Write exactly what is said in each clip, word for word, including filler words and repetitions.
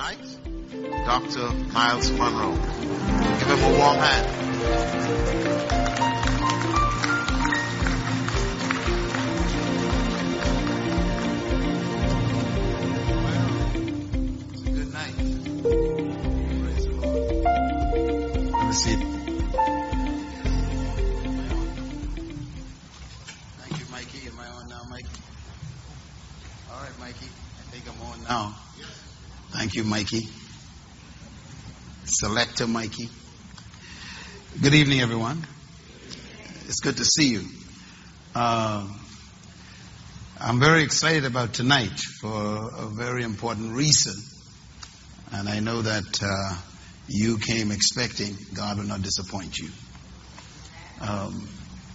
tonight, Doctor Miles Monroe. Give him a warm hand. It's a good night. Praise the Lord. Have a seat. Thank you, Mikey. Am I on now, Mikey? All right, Mikey. I think I'm on now. Thank you, Mikey. Selector Mikey. Good evening, everyone. It's good to see you. Uh, I'm very excited about tonight for a very important reason. And I know that uh, you came expecting God will not disappoint you. Um,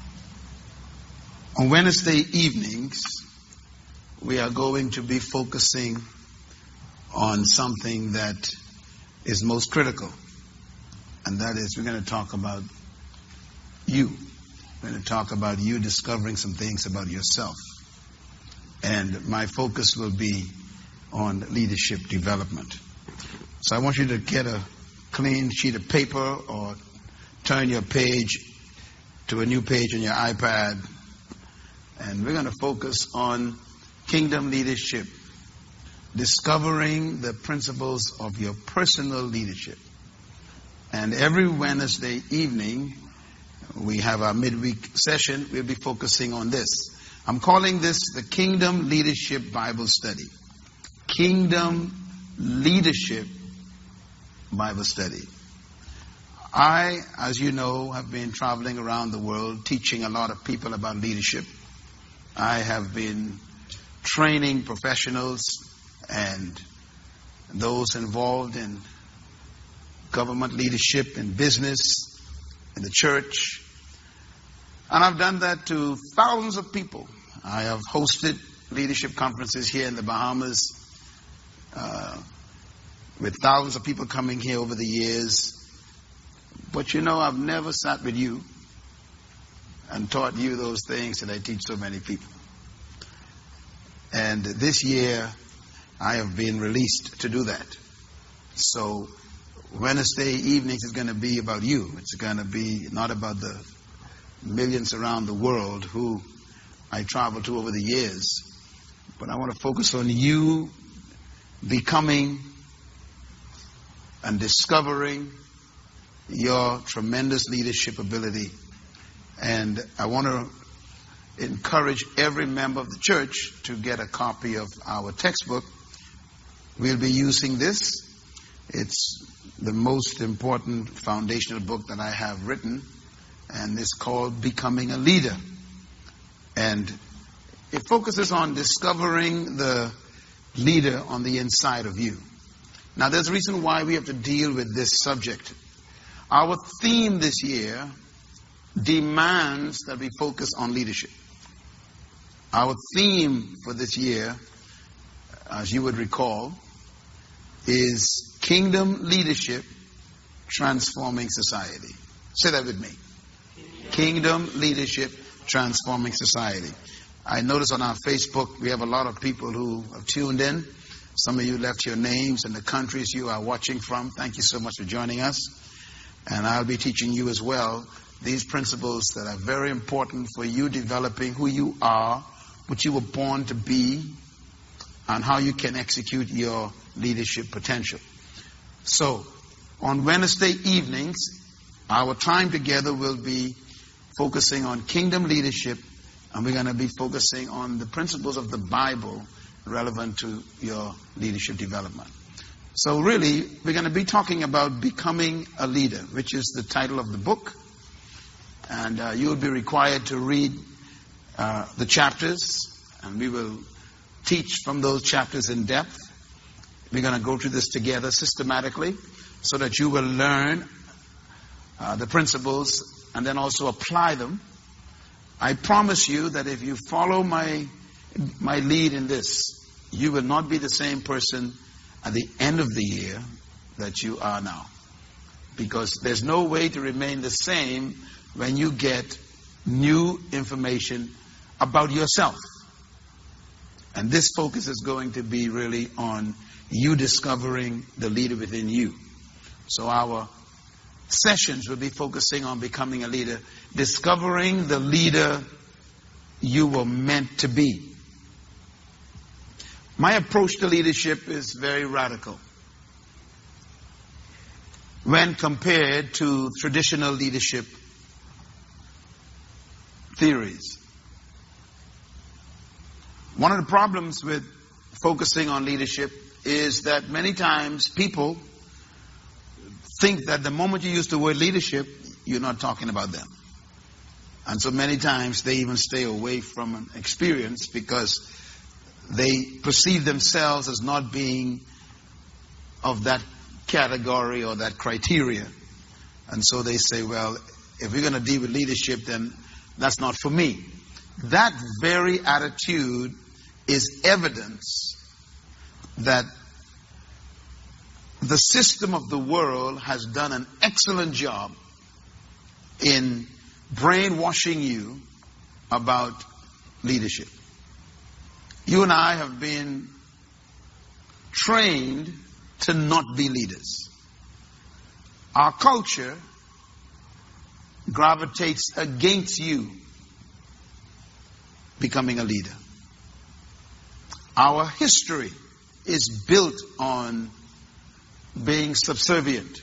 on Wednesday evenings, we are going to be focusing on something that is most critical. And that is, we're going to talk about you. We're going to talk about you discovering some things about yourself. And my focus will be on leadership development. So I want you to get a clean sheet of paper or turn your page to a new page on your iPad. And we're going to focus on kingdom leadership. Discovering the principles of your personal leadership. And every Wednesday evening, we have our midweek session. We'll be focusing on this. I'm calling this the Kingdom Leadership Bible Study. Kingdom Leadership Bible Study. I, as you know, have been traveling around the world teaching a lot of people about leadership. I have been training professionals and those involved in government leadership, in business, in the church. And I've done that to thousands of people. I have hosted leadership conferences here in the Bahamas uh, with thousands of people coming here over the years. But you know, I've never sat with you and taught you those things that I teach so many people. And this year, I have been released to do that. So Wednesday evenings is going to be about you. It's going to be not about the millions around the world who I traveled to over the years. But I want to focus on you becoming and discovering your tremendous leadership ability. And I want to encourage every member of the church to get a copy of our textbook. We'll be using this. It's the most important foundational book that I have written, and it's called Becoming a Leader. And it focuses on discovering the leader on the inside of you. Now, there's a reason why we have to deal with this subject. Our theme this year demands that we focus on leadership. Our theme for this year, as you would recall, is Kingdom Leadership Transforming Society. Say that with me. Kingdom Leadership Transforming Society. I notice on our Facebook we have a lot of people who have tuned in. Some of you left your names and the countries you are watching from. Thank you so much for joining us. And I'll be teaching you as well these principles that are very important for you developing who you are, what you were born to be, and how you can execute your leadership potential. So, on Wednesday evenings, our time together will be focusing on kingdom leadership, and we're going to be focusing on the principles of the Bible relevant to your leadership development. So really, we're going to be talking about becoming a leader, which is the title of the book. And uh, you'll be required to read uh, the chapters, and we will teach from those chapters in depth. We're going to go through this together systematically so that you will learn uh, the principles and then also apply them. I promise you that if you follow my my lead in this, you will not be the same person at the end of the year that you are now. Because there's no way to remain the same when you get new information about yourself. And this focus is going to be really on you discovering the leader within you. So our sessions will be focusing on becoming a leader, discovering the leader you were meant to be. My approach to leadership is very radical when compared to traditional leadership theories. One of the problems with focusing on leadership is that many times people think that the moment you use the word leadership, you're not talking about them. And so many times they even stay away from an experience because they perceive themselves as not being of that category or that criteria. And so they say, well, if we're going to deal with leadership, then that's not for me. That very attitude is evidence that the system of the world has done an excellent job in brainwashing you about leadership. You and I have been trained to not be leaders. Our culture gravitates against you becoming a leader. Our history is built on being subservient.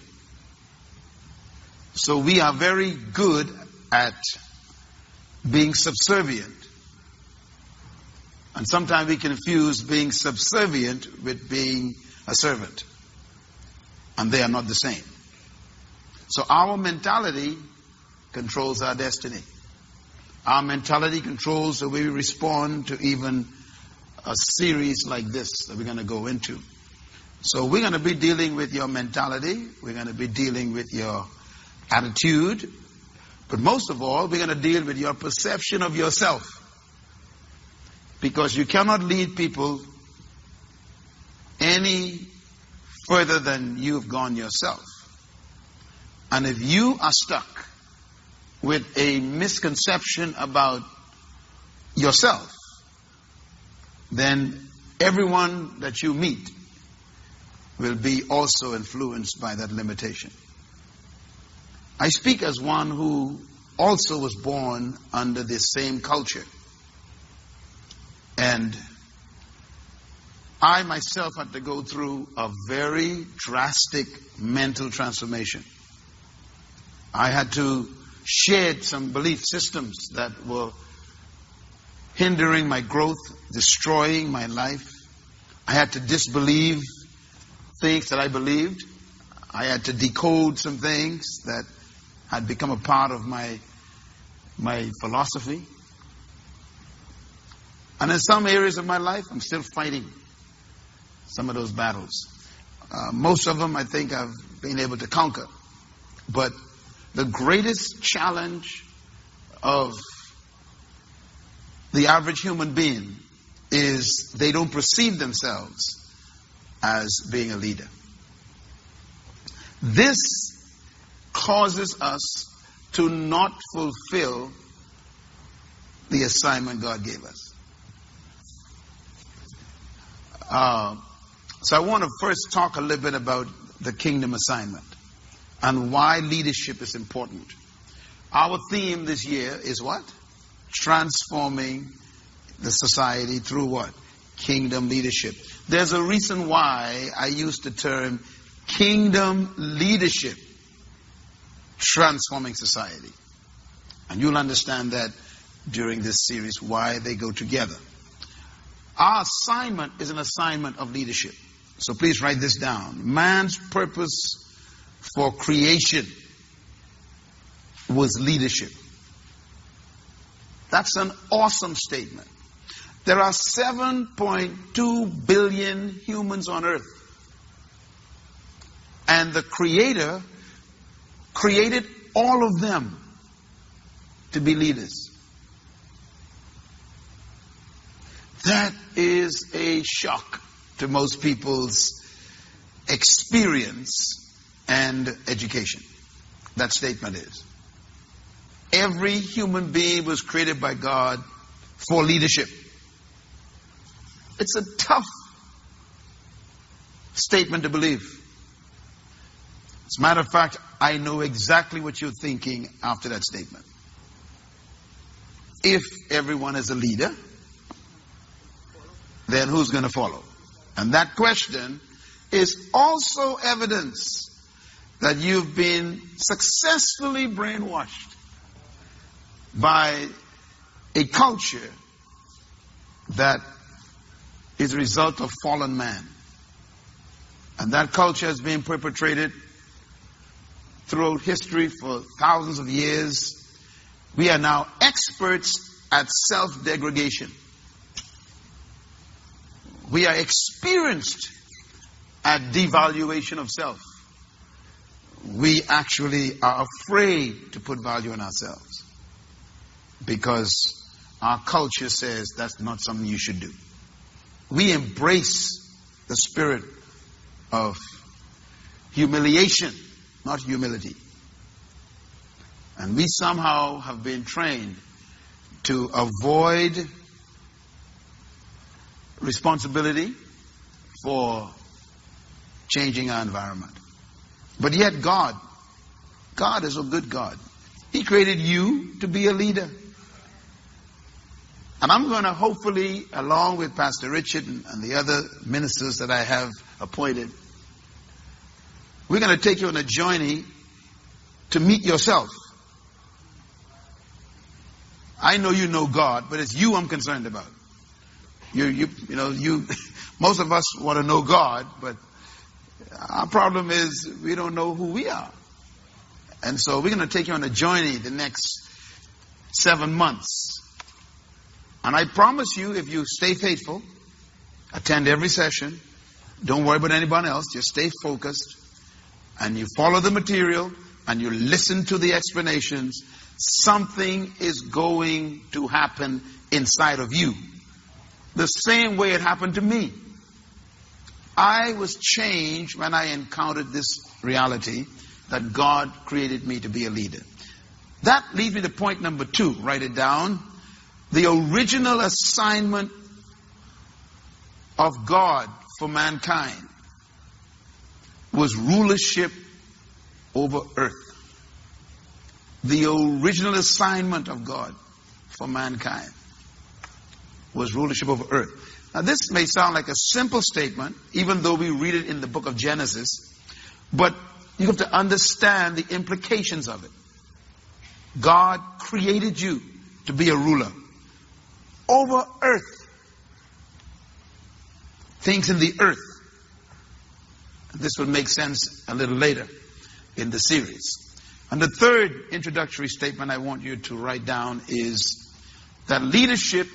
So we are very good at being subservient. And sometimes we confuse being subservient with being a servant. And they are not the same. So our mentality controls our destiny. Our mentality controls the way we respond to even a series like this that we're going to go into. So we're going to be dealing with your mentality. We're going to be dealing with your attitude. But most of all, we're going to deal with your perception of yourself. Because you cannot lead people any further than you've gone yourself. And if you are stuck with a misconception about yourself, then everyone that you meet will be also influenced by that limitation. I speak as one who also was born under this same culture. And I myself had to go through a very drastic mental transformation. I had to shed some belief systems that were hindering my growth, destroying my life. I had to disbelieve things that I believed. I had to decode some things that had become a part of my, my philosophy. And in some areas of my life, I'm still fighting some of those battles. Uh, most of them, I think, I've been able to conquer. But the greatest challenge of the average human being is they don't perceive themselves as being a leader. This causes us to not fulfill the assignment God gave us. Uh, so I want to first talk a little bit about the kingdom assignment and why leadership is important. Our theme this year is what? Transforming the society through what? Kingdom leadership. There's a reason why I use the term kingdom leadership transforming society. And you'll understand that during this series, why they go together. Our assignment is an assignment of leadership. So please write this down. Man's purpose for creation was leadership. That's an awesome statement. There are seven point two billion humans on earth. And the Creator created all of them to be leaders. That is a shock to most people's experience and education. That statement is. Every human being was created by God for leadership. It's a tough statement to believe. As a matter of fact, I know exactly what you're thinking after that statement. If everyone is a leader, then who's going to follow? And that question is also evidence that you've been successfully brainwashed by a culture that is a result of fallen man. And that culture has been perpetrated throughout history for thousands of years. We are now experts at self-degradation. We are experienced at devaluation of self. We actually are afraid to put value on ourselves because our culture says that's not something you should do. We embrace the spirit of humiliation, not humility. And we somehow have been trained to avoid responsibility for changing our environment. But yet God, God is a good God. He created you to be a leader. And I'm going to hopefully, along with Pastor Richard and, and the other ministers that I have appointed, we're going to take you on a journey to meet yourself. I know you know God, but it's you I'm concerned about. You, you, you know, you. Most of us want to know God, but our problem is we don't know who we are. And so we're going to take you on a journey the next seven months. And I promise you, if you stay faithful, attend every session, don't worry about anyone else, just stay focused, and you follow the material, and you listen to the explanations, something is going to happen inside of you. The same way it happened to me. I was changed when I encountered this reality that God created me to be a leader. That leads me to point number two. Write it down. The original assignment of God for mankind was rulership over earth. The original assignment of God for mankind was rulership over earth. Now this may sound like a simple statement, even though we read it in the book of Genesis, but you have to understand the implications of it. God created you to be a ruler over earth. Things in the earth. This will make sense a little later in the series. And the third introductory statement I want you to write down is that leadership,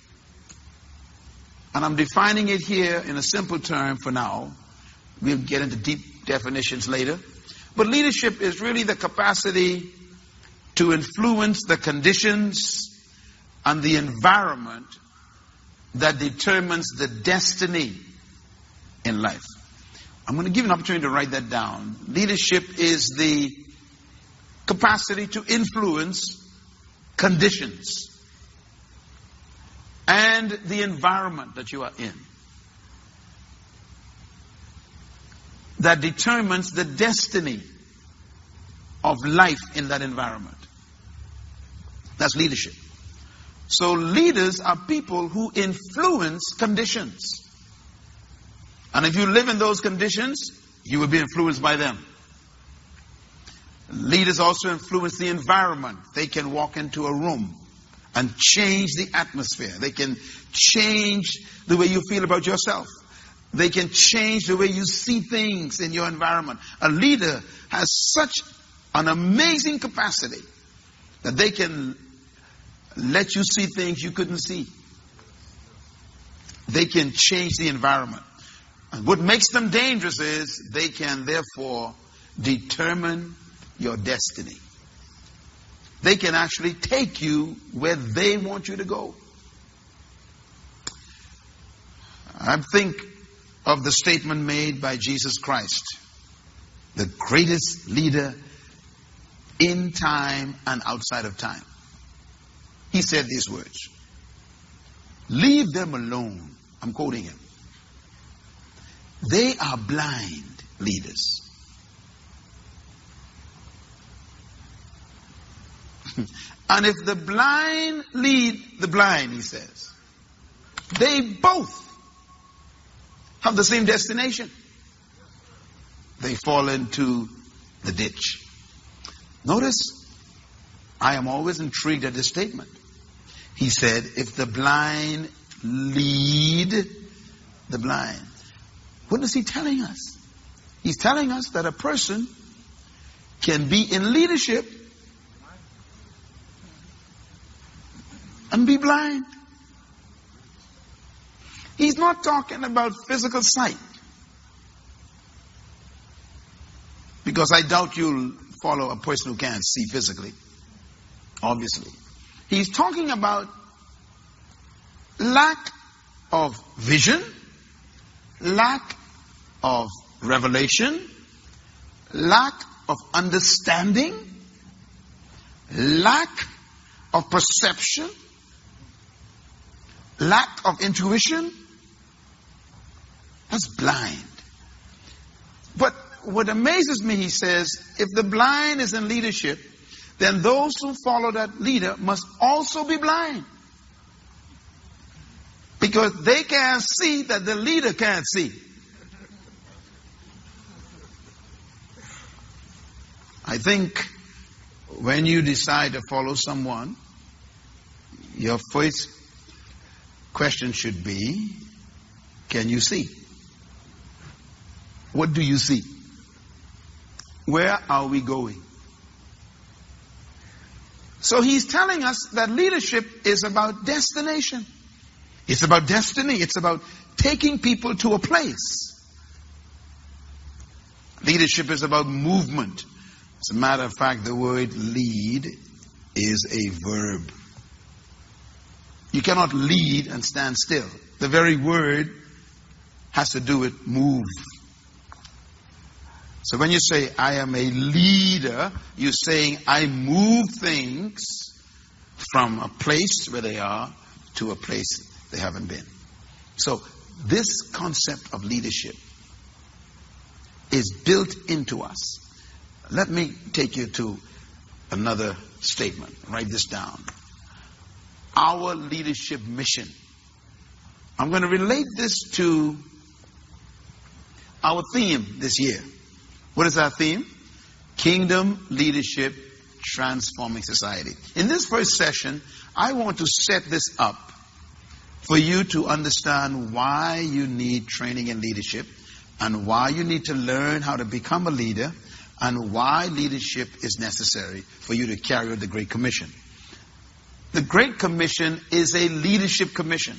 and I'm defining it here in a simple term for now. We'll get into deep definitions later. But leadership is really the capacity to influence the conditions and the environment that determines the destiny in life. I'm going to give you an opportunity to write that down. Leadership is the capacity to influence conditions and the environment that you are in that determines the destiny of life in that environment. That's leadership. So leaders are people who influence conditions. And if you live in those conditions, you will be influenced by them. Leaders also influence the environment. They can walk into a room and change the atmosphere. They can change the way you feel about yourself. They can change the way you see things in your environment. A leader has such an amazing capacity that they can let you see things you couldn't see. They can change the environment. And what makes them dangerous is they can therefore determine your destiny. They can actually take you where they want you to go. I think of the statement made by Jesus Christ, the greatest leader in time and outside of time. He said these words: leave them alone. I'm quoting him. They are blind leaders. And if the blind lead the blind, he says, they both have the same destination. They fall into the ditch. Notice, I am always intrigued at this statement. He said, if the blind lead the blind. What is he telling us? He's telling us that a person can be in leadership and be blind. He's not talking about physical sight. Because I doubt you'll follow a person who can't see physically. Obviously. He's talking about lack of vision, lack of revelation, lack of understanding, lack of perception, lack of intuition. That's blind. But what amazes me, he says, if the blind is in leadership, then those who follow that leader must also be blind. Because they can't see that the leader can't see. I think when you decide to follow someone, your first question should be, can you see? What do you see? Where are we going? So he's telling us that leadership is about destination. It's about destiny. It's about taking people to a place. Leadership is about movement. As a matter of fact, the word lead is a verb. You cannot lead and stand still. The very word has to do with move. So when you say, I am a leader, you're saying, I move things from a place where they are to a place they haven't been. So this concept of leadership is built into us. Let me take you to another statement. Write this down. Our leadership mission. I'm going to relate this to our theme this year. What is our theme? Kingdom Leadership Transforming Society. In this first session, I want to set this up for you to understand why you need training in leadership and why you need to learn how to become a leader and why leadership is necessary for you to carry out the Great Commission. The Great Commission is a leadership commission.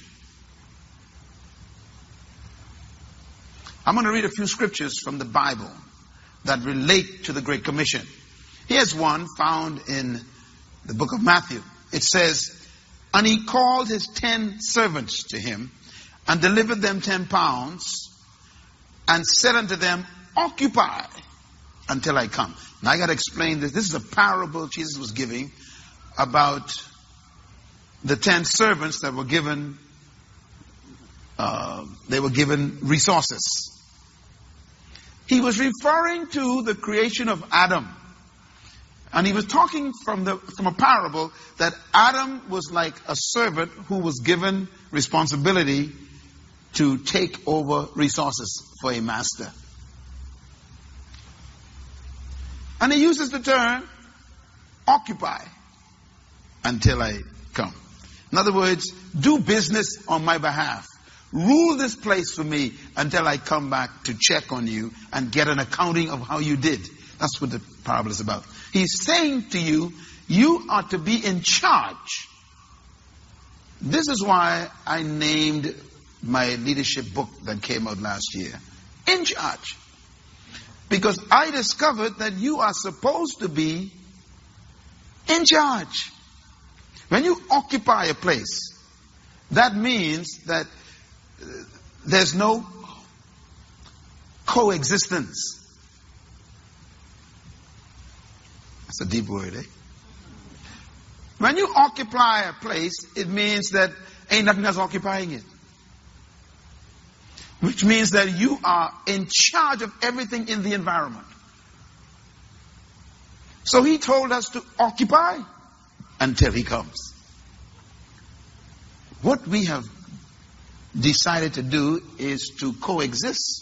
I'm going to read a few scriptures from the Bible that relate to the Great Commission. Here's one found in the book of Matthew. It says, and he called his ten servants to him and delivered them ten pounds and said unto them, occupy until I come. Now I got to explain this. This is a parable Jesus was giving about the ten servants that were given, uh, they were given resources. He was referring to the creation of Adam. And he was talking from the from a parable that Adam was like a servant who was given responsibility to take over resources for a master. And he uses the term occupy until I come. In other words, do business on my behalf. Rule this place for me until I come back to check on you and get an accounting of how you did. That's what the parable is about. He's saying to you, you are to be in charge. This is why I named my leadership book that came out last year, In Charge. Because I discovered that you are supposed to be in charge. When you occupy a place, that means that there's no coexistence. That's a deep word, eh? When you occupy a place, it means that ain't nothing else occupying it. which means that you are in charge of everything in the environment. So he told us to occupy until he comes. What we have decided to do is to coexist.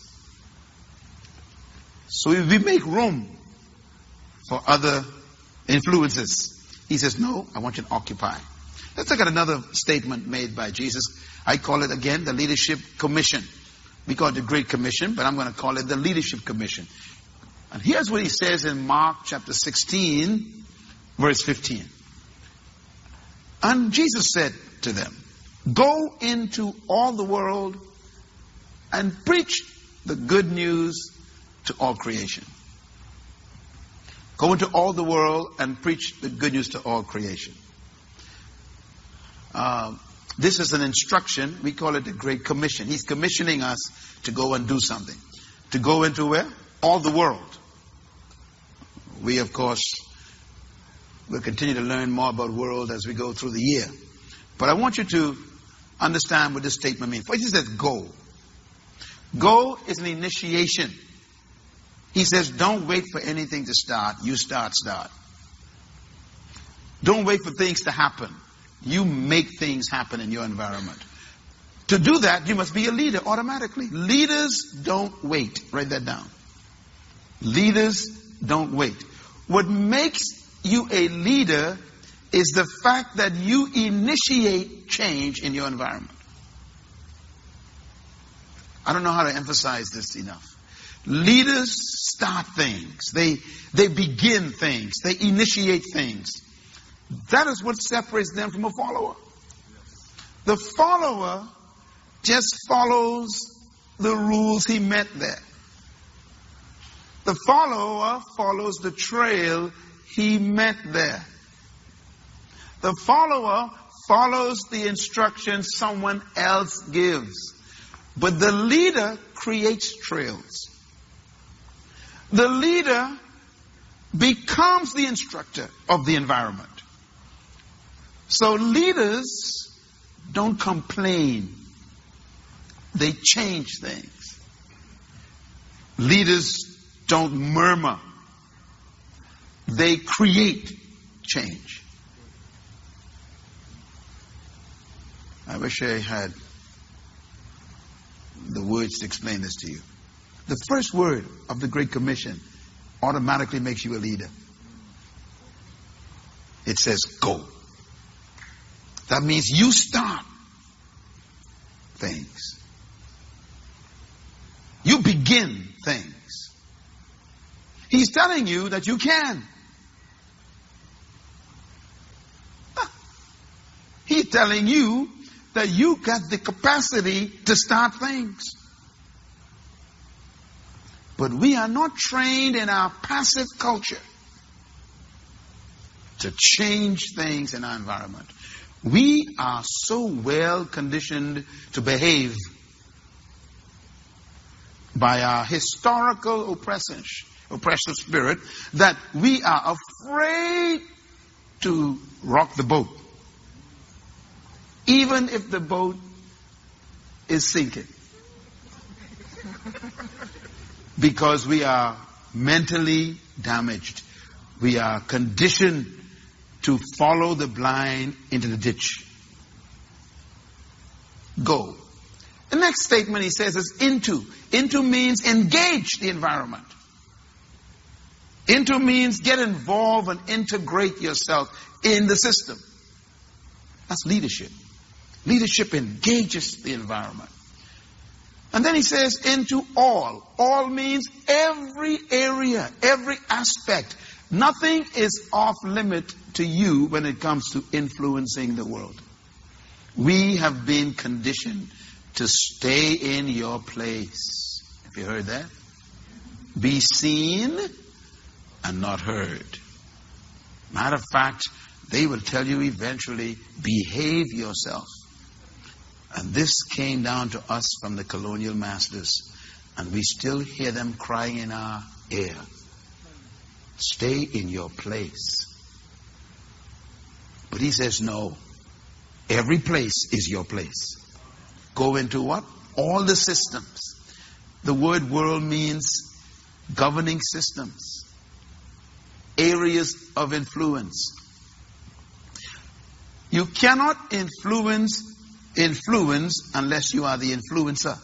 So if we make room for other influences, he says, no, I want you to occupy. Let's look at another statement made by Jesus. I call it again the Leadership Commission. We call it the Great Commission, but I'm going to call it the Leadership Commission. And here's what he says in Mark chapter sixteen, verse fifteen. And Jesus said to them, go into all the world and preach the good news to all creation. Go into all the world and preach the good news to all creation. Uh, this is an instruction. We call it the Great Commission. He's commissioning us to go and do something. To go into where? All the world. We, of course, will continue to learn more about world as we go through the year. But I want you to understand what this statement means. First, he says go. Go is an initiation. He says don't wait for anything to start. You start, start. Don't wait for things to happen. You make things happen in your environment. To do that, you must be a leader automatically. Leaders don't wait. Write that down. Leaders don't wait. What makes you a leader is the fact that you initiate change in your environment. I don't know how to emphasize this enough. Leaders start things. They, they begin things. They initiate things. That is what separates them from a follower. The follower just follows the rules he met there. The follower follows the trail he met there. The follower follows the instructions someone else gives. But the leader creates trails. The leader becomes the instructor of the environment. So leaders don't complain. They change things. Leaders don't murmur. They create change. I wish I had the words to explain this to you. The first word of the Great Commission automatically makes you a leader. It says go. That means you start things. You begin things. He's telling you that you can. He's telling you that you got the capacity to start things. But we are not trained in our passive culture to change things in our environment. We are so well conditioned to behave by our historical oppressive, oppressive spirit that we are afraid to rock the boat, even if the boat is sinking. Because we are mentally damaged. We are conditioned to follow the blind into the ditch. Go. The next statement he says is into. Into means engage the environment. Into means get involved and integrate yourself in the system. That's leadership. Leadership engages the environment. And then he says into all. All means every area, every aspect. Nothing is off limit to you when it comes to influencing the world. We have been conditioned to stay in your place. Have you heard that? Be seen and not heard. Matter of fact, they will tell you eventually, behave yourself. And this came down to us from the colonial masters. And we still hear them crying in our ear. Stay in your place. But he says, no. Every place is your place. Go into what? All the systems. The word world means governing systems, areas of influence. You cannot influence influence unless you are the influencer.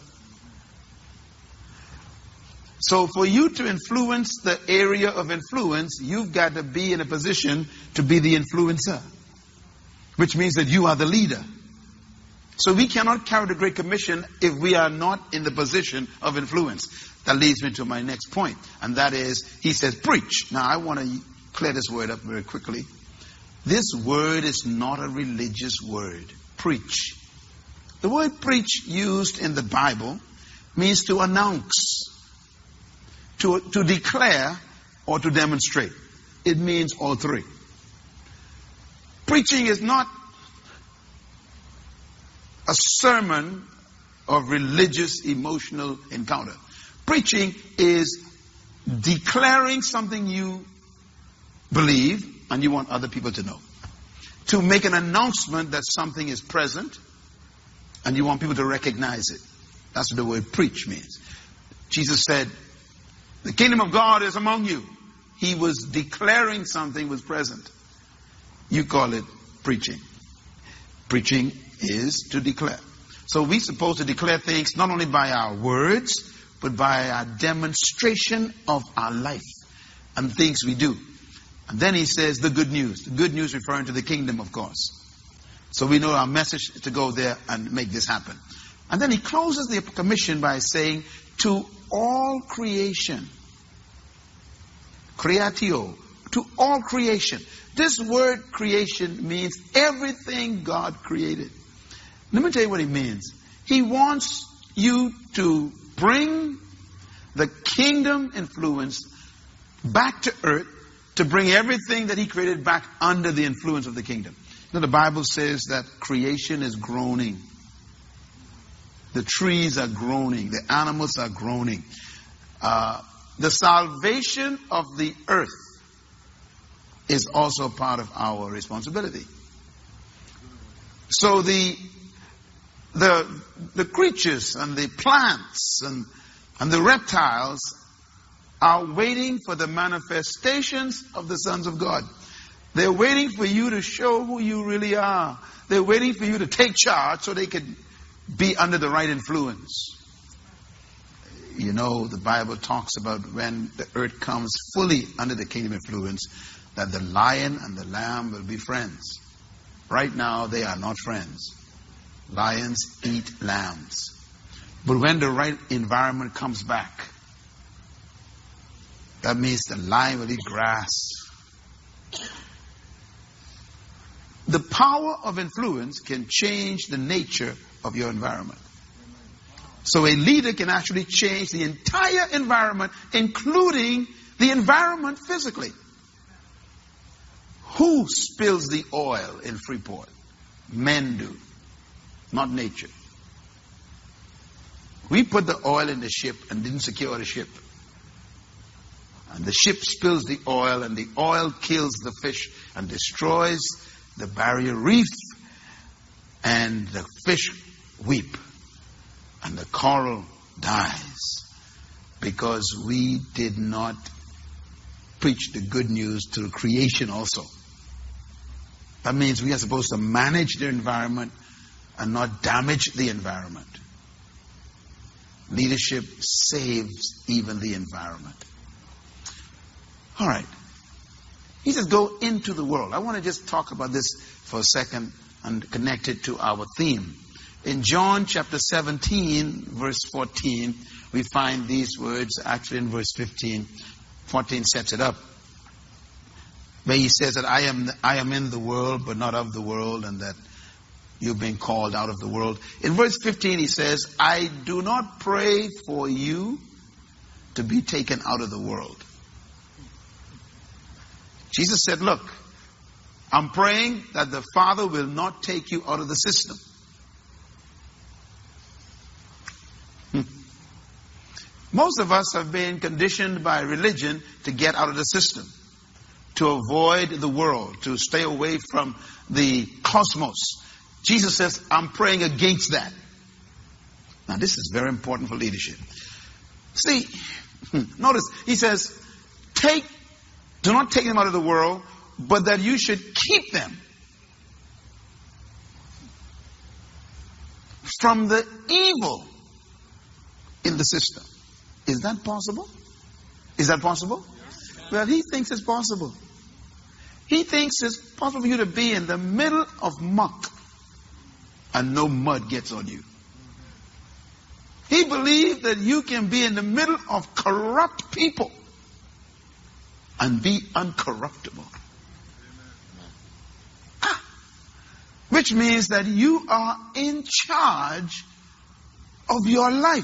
So for you to influence the area of influence, you've got to be in a position to be the influencer, which means that you are the leader. So we cannot carry the Great Commission if we are not in the position of influence. That leads me to my next point, and that is, he says, preach. Now I want to clear this word up very quickly. This word is not a religious word. Preach. The word preach used in the Bible means to announce, to, to declare, or to demonstrate. It means all three. Preaching is not a sermon of religious, emotional encounter. Preaching is declaring something you believe and you want other people to know. To make an announcement that something is present and you want people to recognize it. That's what the word preach means. Jesus said, the kingdom of God is among you. He was declaring something was present. You call it preaching. Preaching is to declare. So we're supposed to declare things not only by our words, but by our demonstration of our life and things we do. And then he says the good news. The good news referring to the kingdom, of course. So we know our message is to go there and make this happen. And then he closes the commission by saying, to all creation. Creatio. To all creation. This word creation means everything God created. Let me tell you what it means. He wants you to bring the kingdom influence back to earth, to bring everything that he created back under the influence of the kingdom. Now the Bible says that creation is groaning. The trees are groaning. The animals are groaning. Uh, the salvation of the earth is also part of our responsibility. So the the the creatures and the plants and and the reptiles are waiting for the manifestations of the sons of God. They're waiting for you to show who you really are. They're waiting for you to take charge so they can be under the right influence. You know, the Bible talks about when the earth comes fully under the kingdom influence, that the lion and the lamb will be friends. Right now, they are not friends. Lions eat lambs. But when the right environment comes back, that means the lion will eat grass. The power of influence can change the nature of your environment. So a leader can actually change the entire environment, including the environment physically. Who spills the oil in Freeport? Men do, not nature. We put the oil in the ship and didn't secure the ship. And the ship spills the oil, and the oil kills the fish and destroys the barrier reef, and the fish weep, and the coral dies, because we did not preach the good news to creation also. That means we are supposed to manage the environment and not damage the environment. Leadership saves even the environment. All right. He says, go into the world. I want to just talk about this for a second and connect it to our theme. In John chapter seventeen, verse fourteen, we find these words. Actually, in verse fifteen, fourteen sets it up, where he says that I am, I am in the world, but not of the world, and that you've been called out of the world. In verse fifteen, he says, I do not pray for you to be taken out of the world. Jesus said, look, I'm praying that the Father will not take you out of the system. Hmm. Most of us have been conditioned by religion to get out of the system, to avoid the world, to stay away from the cosmos. Jesus says, I'm praying against that. Now, this is very important for leadership. See, notice, he says, take, do not take them out of the world, but that you should keep them from the evil in the system. Is that possible? Is that possible? Well, he thinks it's possible. He thinks it's possible for you to be in the middle of muck and no mud gets on you. He believed that you can be in the middle of corrupt people and be uncorruptible. Ah, which means that you are in charge of your life.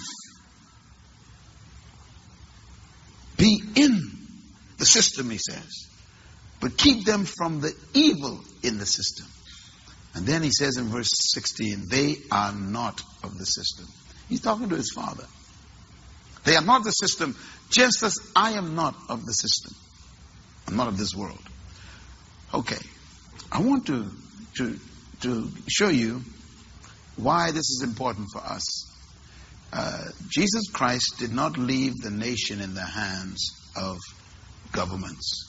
Be in the system, he says, but keep them from the evil in the system. And then he says in verse sixteen, they are not of the system. He's talking to his father. They are not the system, just as I am not of the system. I'm not of this world. Okay. I want to, to, to show you why this is important for us. Uh, Jesus Christ did not leave the nation in the hands of governments.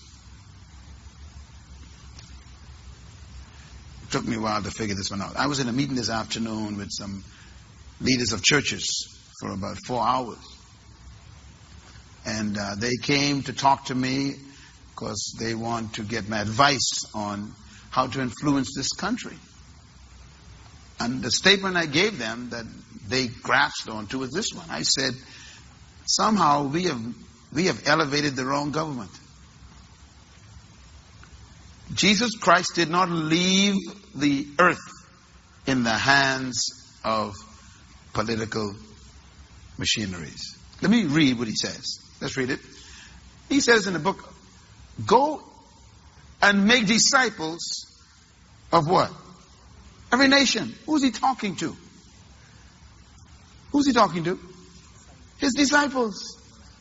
It took me a while to figure this one out. I was in a meeting this afternoon with some leaders of churches for about four hours. And uh, they came to talk to me because they want to get my advice on how to influence this country. And the statement I gave them that they grasped onto was this one. I said, somehow we have we have elevated the wrong government. Jesus Christ did not leave the earth in the hands of political machineries. Let me read what he says. Let's read it. He says in the book, go and make disciples of what? Every nation. Who's he talking to? Who's he talking to? His disciples.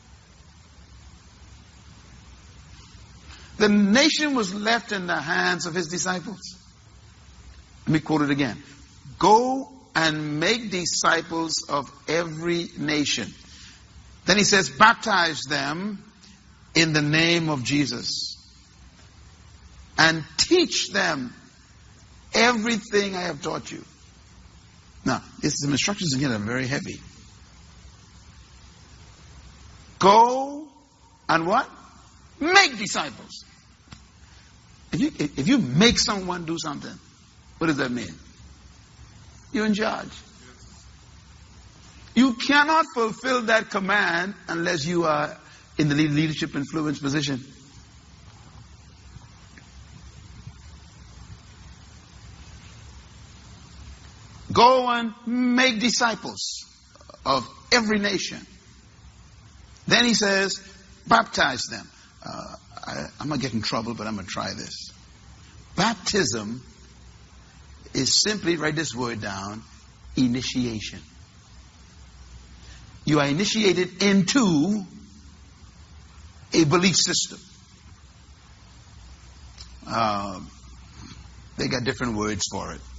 The nation was left in the hands of his disciples. Let me quote it again. Go and make disciples of every nation. Then he says, baptize them in the name of Jesus. And teach them everything I have taught you. Now, it's some instructions again are very heavy. Go and what? Make disciples. If you, if you make someone do something, what does that mean? You're in charge. You cannot fulfill that command unless you are in the leadership influence position. Go and make disciples of every nation. Then he says, baptize them. Uh, I, I'm going to get in trouble, but I'm going to try this. Baptism is simply, write this word down, initiation. You are initiated into a belief system. Uh, they got different words for it.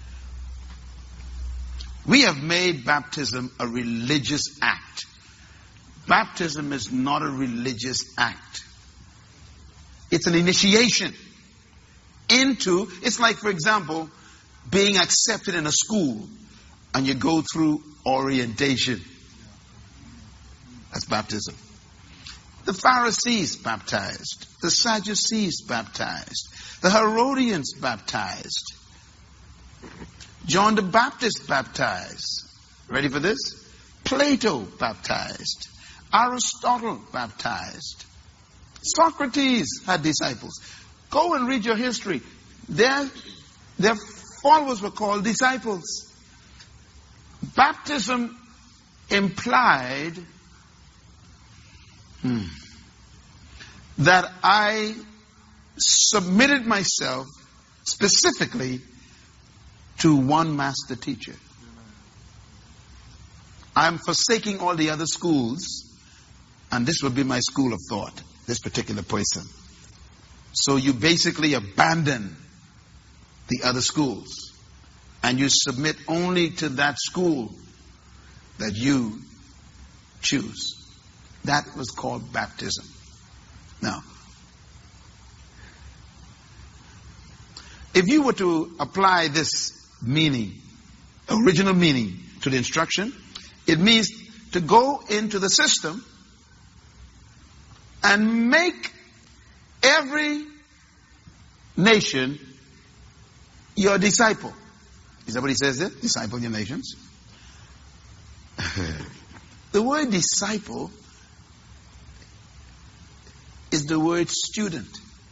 We have made baptism a religious act. Baptism is not a religious act. It's an initiation into, it's like, for example, being accepted in a school and you go through orientation. That's baptism. The Pharisees baptized. The Sadducees baptized. The Herodians baptized. John the Baptist baptized. Ready for this? Plato baptized. Aristotle baptized. Socrates had disciples. Go and read your history. Their, their followers were called disciples. Baptism implied hmm, that I submitted myself specifically to one master teacher. I'm forsaking all the other schools, and this will be my school of thought, this particular person. So you basically abandon the other schools, and you submit only to that school. that you choose. That was called baptism. Now, if you were to apply this meaning, original meaning, to the instruction, it means to go into the system and make every nation your disciple. Is that what he says there? Disciple your nations. The word disciple is the word student.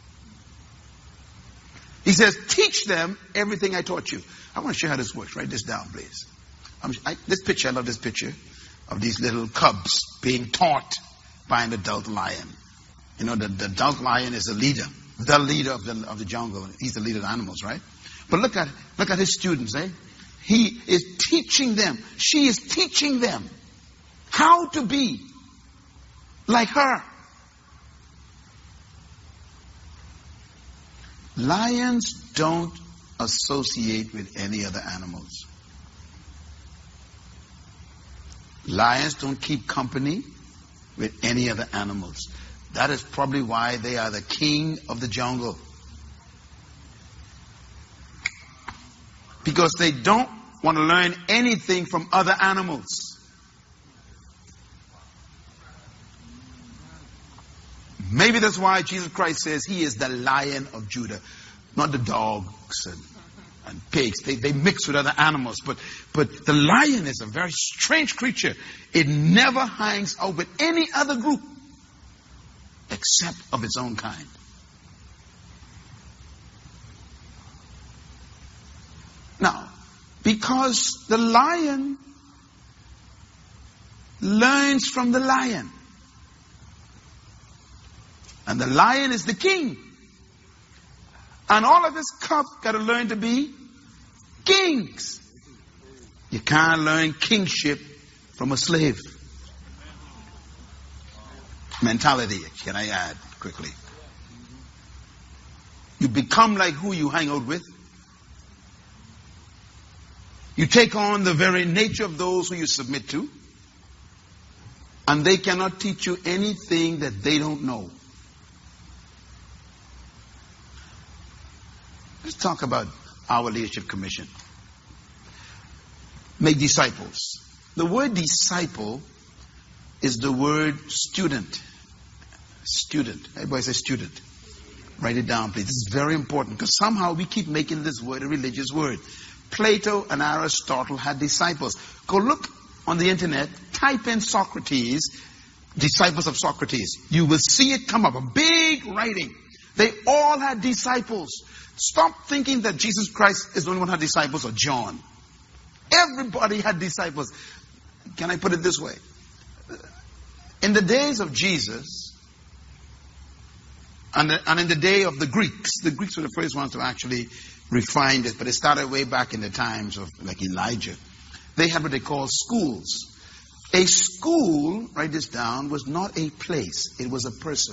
He says, teach them everything I taught you. I want to show you how this works. Write this down, please. I'm, I, this picture, I love this picture of these little cubs being taught by an adult lion. You know, the, the adult lion is the leader, the leader of the, of the jungle. He's the leader of the animals, right? But look at, look at his students, eh? He is teaching them. She is teaching them how to be like her. Lions don't associate with any other animals. Lions don't keep company with any other animals. That is probably why they are the king of the jungle. Because they don't want to learn anything from other animals. Maybe that's why Jesus Christ says he is the Lion of Judah. Not the dogs and, and pigs. They, they mix with other animals. But, but the lion is a very strange creature. It never hangs out with any other group except of its own kind. Now, because the lion learns from the lion. And the lion is the king. And all of his cubs got to learn to be kings. You can't learn kingship from a slave mentality, can I add quickly. You become like who you hang out with. You take on the very nature of those who you submit to. And they cannot teach you anything that they don't know. Let's talk about our leadership commission. Make disciples. The word disciple is the word student. Student. Everybody say student. Write it down, please. This is very important because somehow we keep making this word a religious word. Plato and Aristotle had disciples. Go look on the internet, type in Socrates, disciples of Socrates. You will see it come up, a big writing. They all had disciples. Stop thinking that Jesus Christ is the only one who had disciples, or John. Everybody had disciples. Can I put it this way? In the days of Jesus, and, the, and in the day of the Greeks, the Greeks were the first ones to actually refine this, but it started way back in the times of like Elijah. They had what they call schools. A school, write this down, was not a place. It was a person.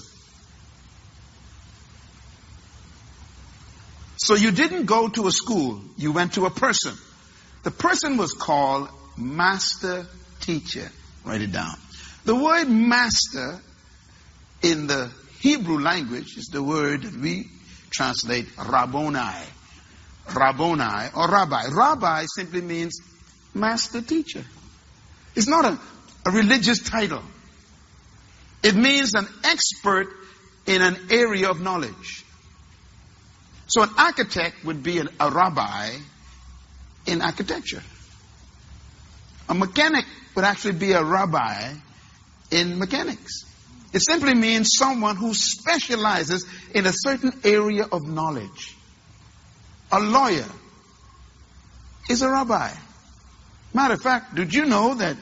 So you didn't go to a school. You went to a person. The person was called master teacher. Write it down. The word master in the Hebrew language is the word that we translate Rabboni. Rabboni or rabbi. Rabbi simply means master teacher. It's not a, a religious title. It means an expert in an area of knowledge. So an architect would be an, a rabbi in architecture. A mechanic would actually be a rabbi in mechanics. It simply means someone who specializes in a certain area of knowledge. A lawyer is a rabbi. Matter of fact, did you know that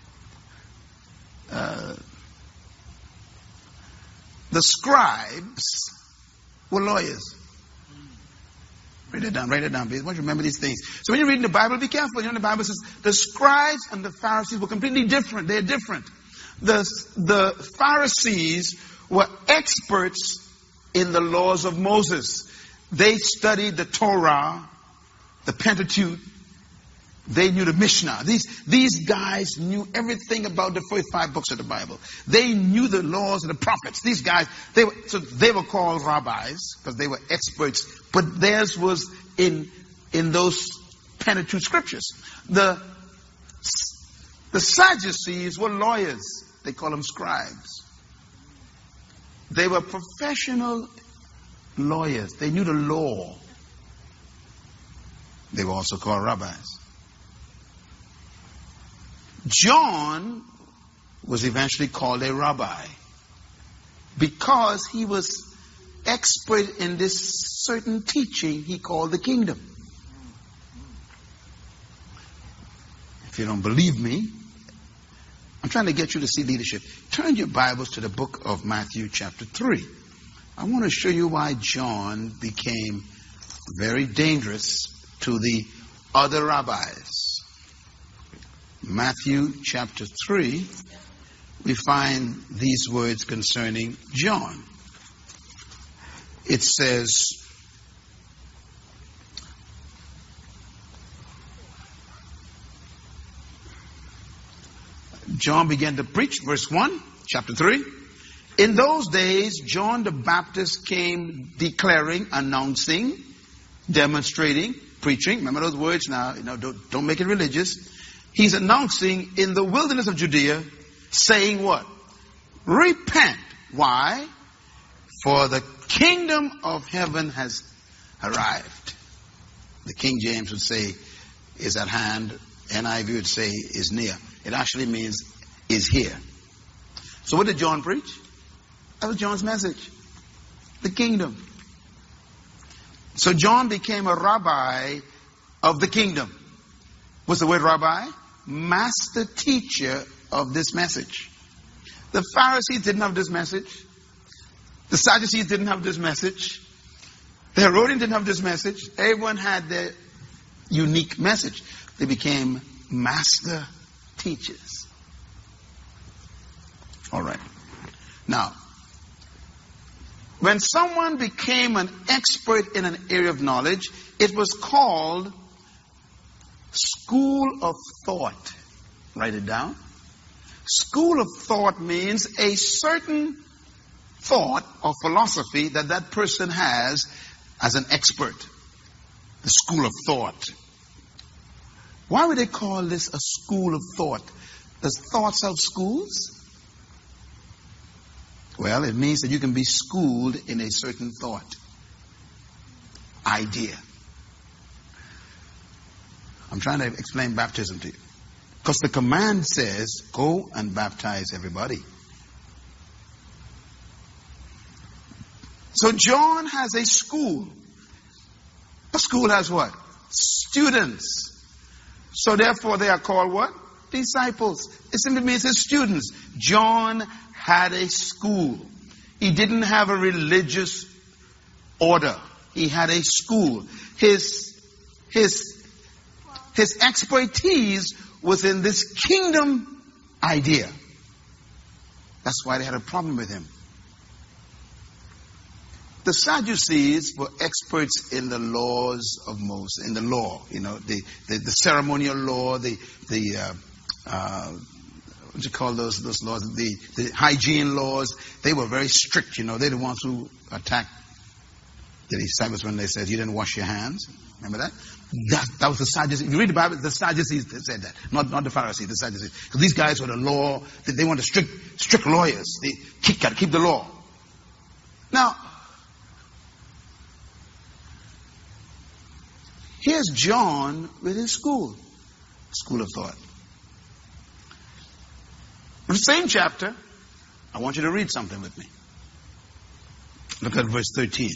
uh, the scribes were lawyers? Write it down, write it down, please. I want you to remember these things. So when you're reading the Bible, be careful. You know, the Bible says the scribes and the Pharisees were completely different. They're different. The, the Pharisees were experts in the laws of Moses. They studied the Torah, the Pentateuch, They knew the Mishnah. These, these guys knew everything about the first five books of the Bible. They knew the laws of the prophets. These guys, they were, so they were called rabbis because they were experts. But theirs was in, in those Pentateuch scriptures. The, the Sadducees were lawyers. They call them scribes. They were professional lawyers. They knew the law. They were also called rabbis. John was eventually called a rabbi because he was expert in this certain teaching he called the kingdom. If you don't believe me, I'm trying to get you to see leadership. Turn your Bibles to the book of Matthew chapter three. I want to show you why John became very dangerous to the other rabbis. Matthew chapter three, we find these words concerning John. It says, John began to preach, verse one, chapter three. In those days, John the Baptist came declaring, announcing, demonstrating, preaching. Remember those words now, you know, don't, don't make it religious. He's announcing in the wilderness of Judea, saying what? Repent. Why? For the kingdom of heaven has arrived. The King James would say, is at hand. N I V would say, is near. It actually means, is here. So what did John preach? That was John's message. The kingdom. So John became a rabbi of the kingdom. What's the word rabbi? Master teacher of this message. The Pharisees didn't have this message. The Sadducees didn't have this message. The Herodians didn't have this message. Everyone had their unique message. They became master teachers. All right. Now, when someone became an expert in an area of knowledge, it was called school of thought. Write it down. School of thought means a certain thought or philosophy that that person has as an expert. The school of thought. Why would they call this a school of thought? Does thoughts have schools? Well, it means that you can be schooled in a certain thought, idea. I'm trying to explain baptism to you. Because the command says, go and baptize everybody. So John has a school. A school has what? Students. So therefore they are called what? Disciples. It simply means his students. John had a school. He didn't have a religious order. He had a school. His, his, his expertise was in this kingdom idea. That's why they had a problem with him. The Sadducees were experts in the laws of Moses, in the law, you know, the, the, the ceremonial law, the, the, uh, uh, what do you call those, those laws, the, the hygiene laws. They were very strict, you know, they're the ones who attacked the disciples when they said, you didn't wash your hands. Remember that? That, that was the Sadducees. If you read the Bible, the Sadducees said that, not, not the Pharisees, the Sadducees. Because these guys were the law, they, they wanted strict, strict lawyers. They keep, got to keep the law. Now, here's John with his school, school of thought. In the same chapter, I want you to read something with me. Look at verse thirteen.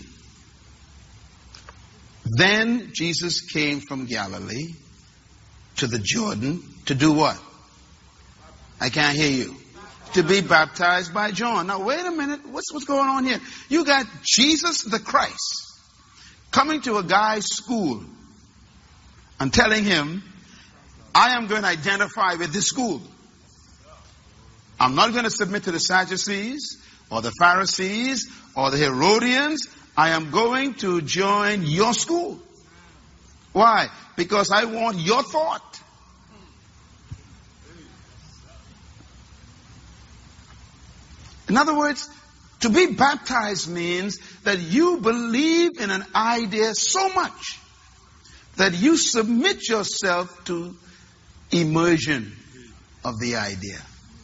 Then Jesus came from Galilee to the Jordan to do what? I can't hear you. To be baptized by John. Now wait a minute. What's, what's going on here? You got Jesus the Christ coming to a guy's school and telling him, I am going to identify with this school. I'm not going to submit to the Sadducees or the Pharisees or the Herodians. I am going to join your school. Why? Because I want your thought. In other words, to be baptized means that you believe in an idea so much that you submit yourself to immersion of the idea.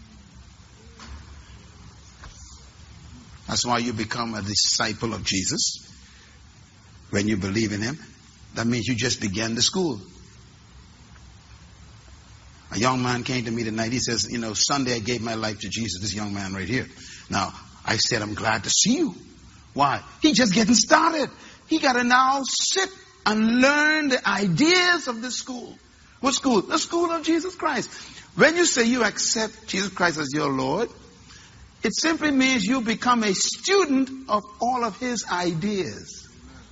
That's why you become a disciple of Jesus. When you believe in him, that means you just began the school. A young man came to me tonight. He says, you know, Sunday I gave my life to Jesus. This young man right here. Now, I said, I'm glad to see you. Why? He's just getting started. He got to now sit and learn the ideas of this school. What school? The school of Jesus Christ. When you say you accept Jesus Christ as your Lord, it simply means you become a student of all of his ideas.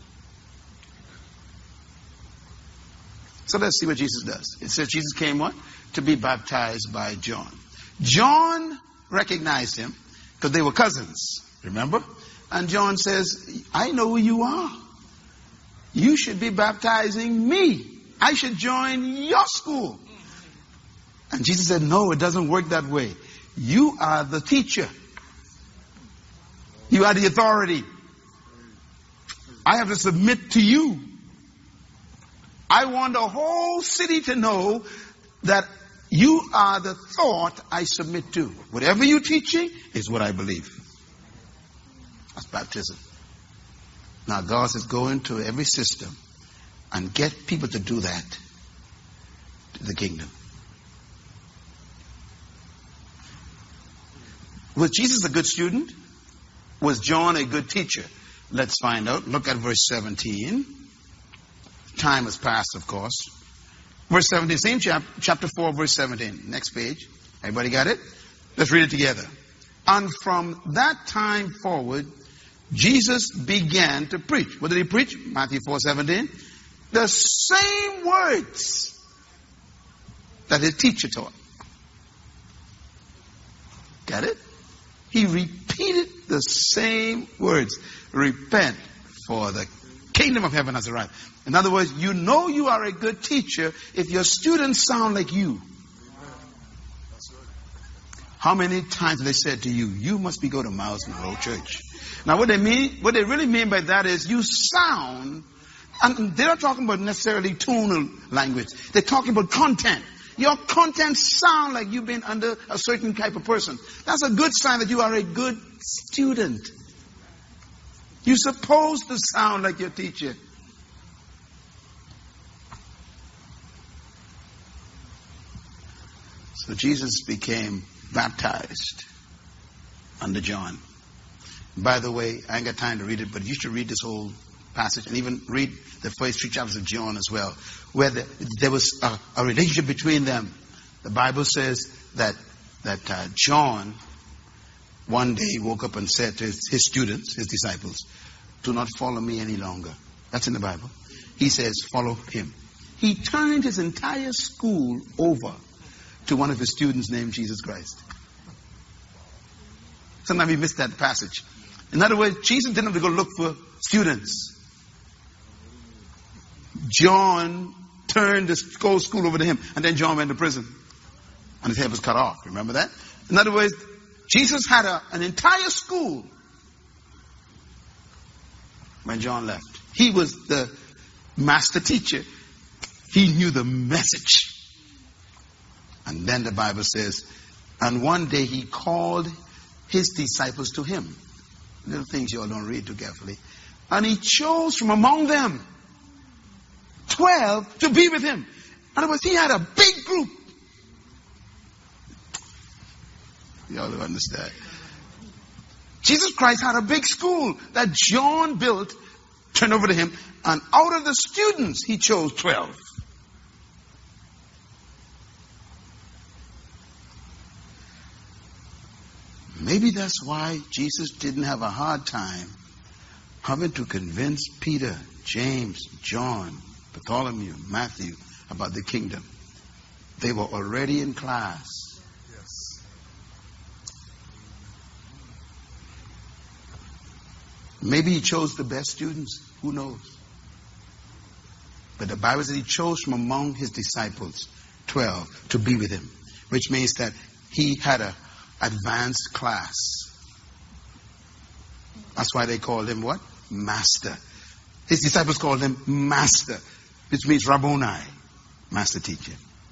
So let's see what Jesus does. It says Jesus came what? To be baptized by John. John recognized him because they were cousins, remember? And John says, I know who you are. You should be baptizing me. I should join your school. And Jesus said, no, it doesn't work that way. You are the teacher. You are the authority. I have to submit to you. I want the whole city to know that you are the thought I submit to. Whatever you're teaching is what I believe. That's baptism. Now God says go into every system and get people to do that to the kingdom. Was Jesus a good student? Was John a good teacher? Let's find out. Look at verse seventeen. Time has passed, of course. Verse seventeen, same chap, chapter four, verse seventeen. Next page. Everybody got it? Let's read it together. And from that time forward, Jesus began to preach. What did he preach? Matthew four seventeen. The same words that his teacher taught. Got it? He repeated the same words. Repent, for the kingdom of heaven has arrived. In other words, you know you are a good teacher if your students sound like you. How many times have they said to you, you must be go to Miles Monroe Church? Now what they mean, what they really mean by that is you sound, and they're not talking about necessarily tonal language. They're talking about content. Your content sound like you've been under a certain type of person. That's a good sign that you are a good student. You're supposed to sound like your teacher. So Jesus became baptized under John. By the way, I ain't got time to read it, but you should read this whole passage and even read the first three chapters of John as well, where the, there was a, a relationship between them. The Bible says that that uh, John one day woke up and said to his, his students, his disciples, do not follow me any longer. That's in the Bible. He says, follow him. He turned his entire school over to one of his students named Jesus Christ. Sometimes we miss that passage. In other words, Jesus didn't have to go look for students. John turned the whole school over to him, and then John went to prison. And his head was cut off. Remember that? In other words, Jesus had a, an entire school when John left. He was the master teacher. He knew the message. And then the Bible says, and one day he called his disciples to him. Little things you all don't read too carefully. And he chose from among them twelve to be with him. In other words, he had a big group. You all don't understand. Jesus Christ had a big school that John built, turned over to him, and out of the students he chose twelve. Maybe that's why Jesus didn't have a hard time having to convince Peter, James, John, Bartholomew, Matthew about the kingdom. They were already in class. Yes. Maybe he chose the best students. Who knows? But the Bible says he chose from among his disciples twelve to be with him, which means that he had a advanced class. That's why they called him what? Master. His disciples called him Master, which means Rabboni, master teacher.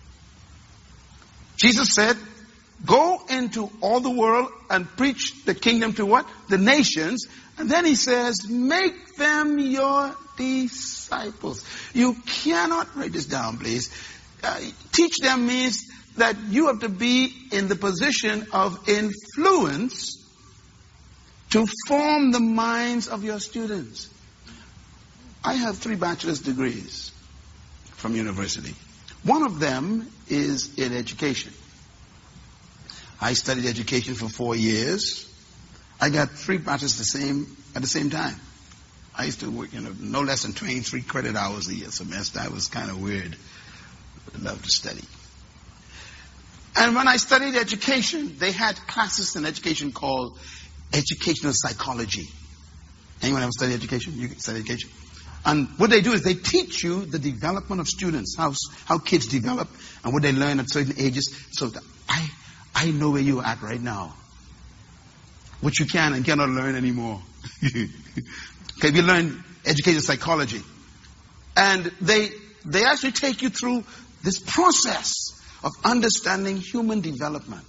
Jesus said, go into all the world and preach the kingdom to what? The nations. And then he says, make them your disciples. You cannot, write this down please. Uh, teach them means that you have to be in the position of influence to form the minds of your students. I have three bachelor's degrees from university. One of them is in education. I studied education for four years. I got three bachelor's the same at the same time. I used to work, you know, no less than twenty-three credit hours a year semester. I was kind of weird. I loved to study. And when I studied education, they had classes in education called educational psychology. Anyone ever study education? You study education? And what they do is they teach you the development of students, how how kids develop and what they learn at certain ages. So that I I know where you're at right now. What you can and cannot learn anymore. Okay, we learn educational psychology. And they they actually take you through this process of understanding human development.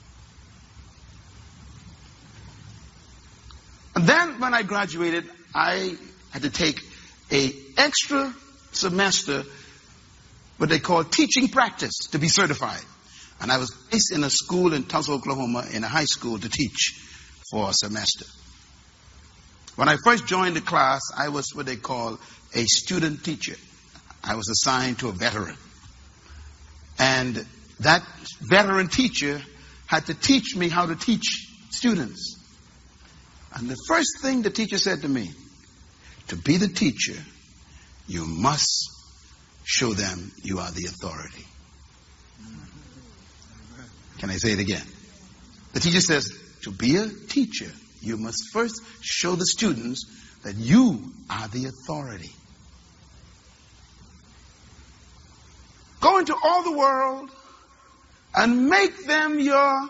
And then when I graduated, I had to take a extra semester, what they call teaching practice, to be certified. And I was placed in a school in Tulsa, Oklahoma, in a high school to teach for a semester. When I first joined the class, I was what they call a student teacher. I was assigned to a veteran. And that veteran teacher had to teach me how to teach students. And the first thing the teacher said to me, to be the teacher, you must show them you are the authority. Can I say it again? The teacher says, to be a teacher, you must first show the students that you are the authority. Go into all the world and make them your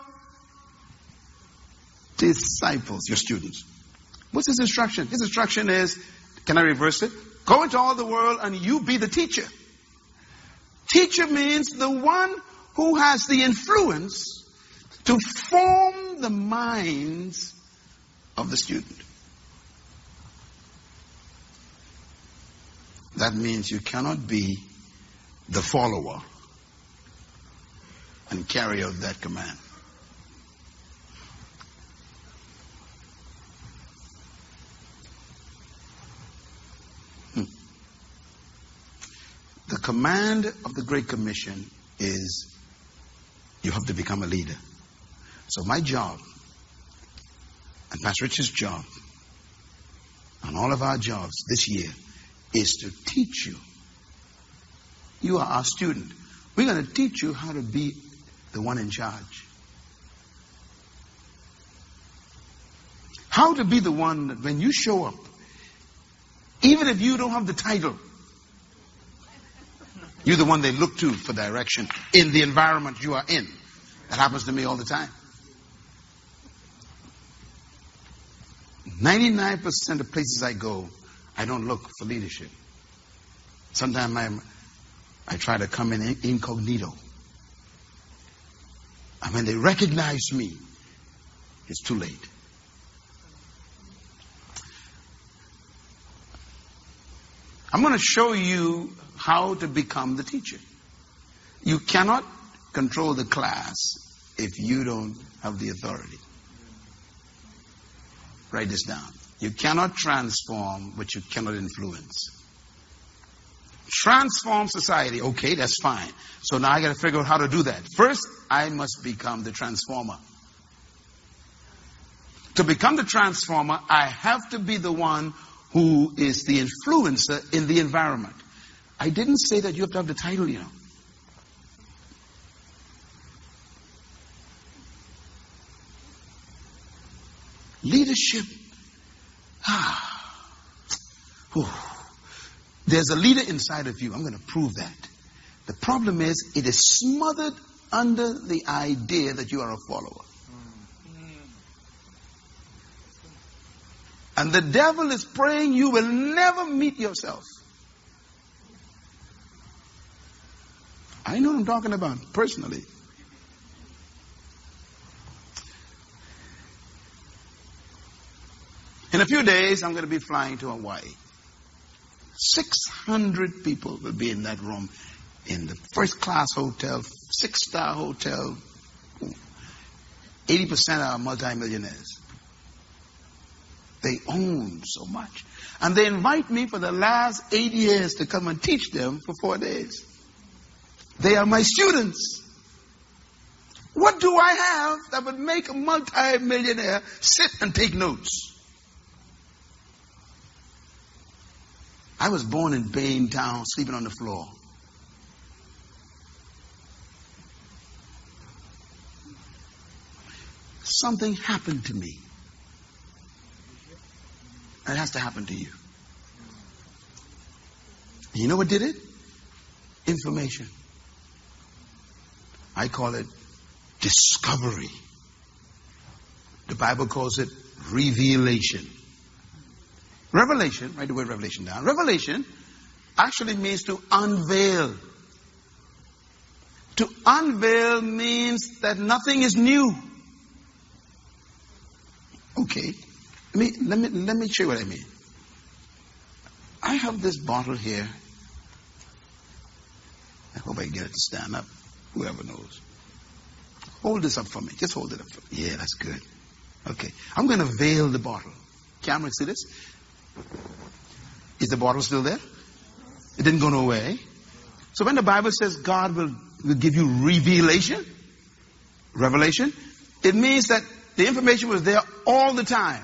disciples, your students. What's his instruction? His instruction is, can I reverse it? Go into all the world and you be the teacher. Teacher means the one who has the influence to form the minds of the student. That means you cannot be the follower and carry out that command. Hmm. The command of the Great Commission is you have to become a leader. So my job, and Pastor Richard's job, and all of our jobs this year is to teach you. You are our student. We're going to teach you how to be the one in charge. How to be the one that when you show up, even if you don't have the title, you're the one they look to for direction in the environment you are in. That happens to me all the time. ninety-nine percent of places I go, I don't look for leadership. Sometimes I'm, I try to come in incognito. And when they recognize me, it's too late. I'm going to show you how to become the teacher. You cannot control the class if you don't have the authority. Write this down. You cannot transform what you cannot influence. Transform society. Okay, that's fine. So now I got to figure out how to do that. First, I must become the transformer. To become the transformer, I have to be the one who is the influencer in the environment. I didn't say that you have to have the title, you know. Leadership. Ah. Whew. There's a leader inside of you. I'm going to prove that. The problem is it is smothered under the idea that you are a follower. And the devil is praying you will never meet yourself. I know what I'm talking about personally. In a few days, I'm going to be flying to Hawaii. six hundred people will be in that room in the first class hotel, six-star hotel. eighty percent are multimillionaires. They own so much. And they invite me for the last eight years to come and teach them for four days. They are my students. What do I have that would make a multimillionaire sit and take notes? I was born in Bain Town, sleeping on the floor. Something happened to me. It has to happen to you. You know what did it? Information. I call it discovery. The Bible calls it revelation. Revelation, write the word revelation down. Revelation actually means to unveil. To unveil means that nothing is new. Okay. Let me, let me, let me show you what I mean. I have this bottle here. I hope I can get it to stand up. Whoever knows. Hold this up for me. Just hold it up for me. Yeah, that's good. Okay. I'm going to veil the bottle. Camera, see this? Is the bottle still there? It didn't go nowhere. So when the Bible says God will, will give you revelation, revelation, it means that the information was there all the time.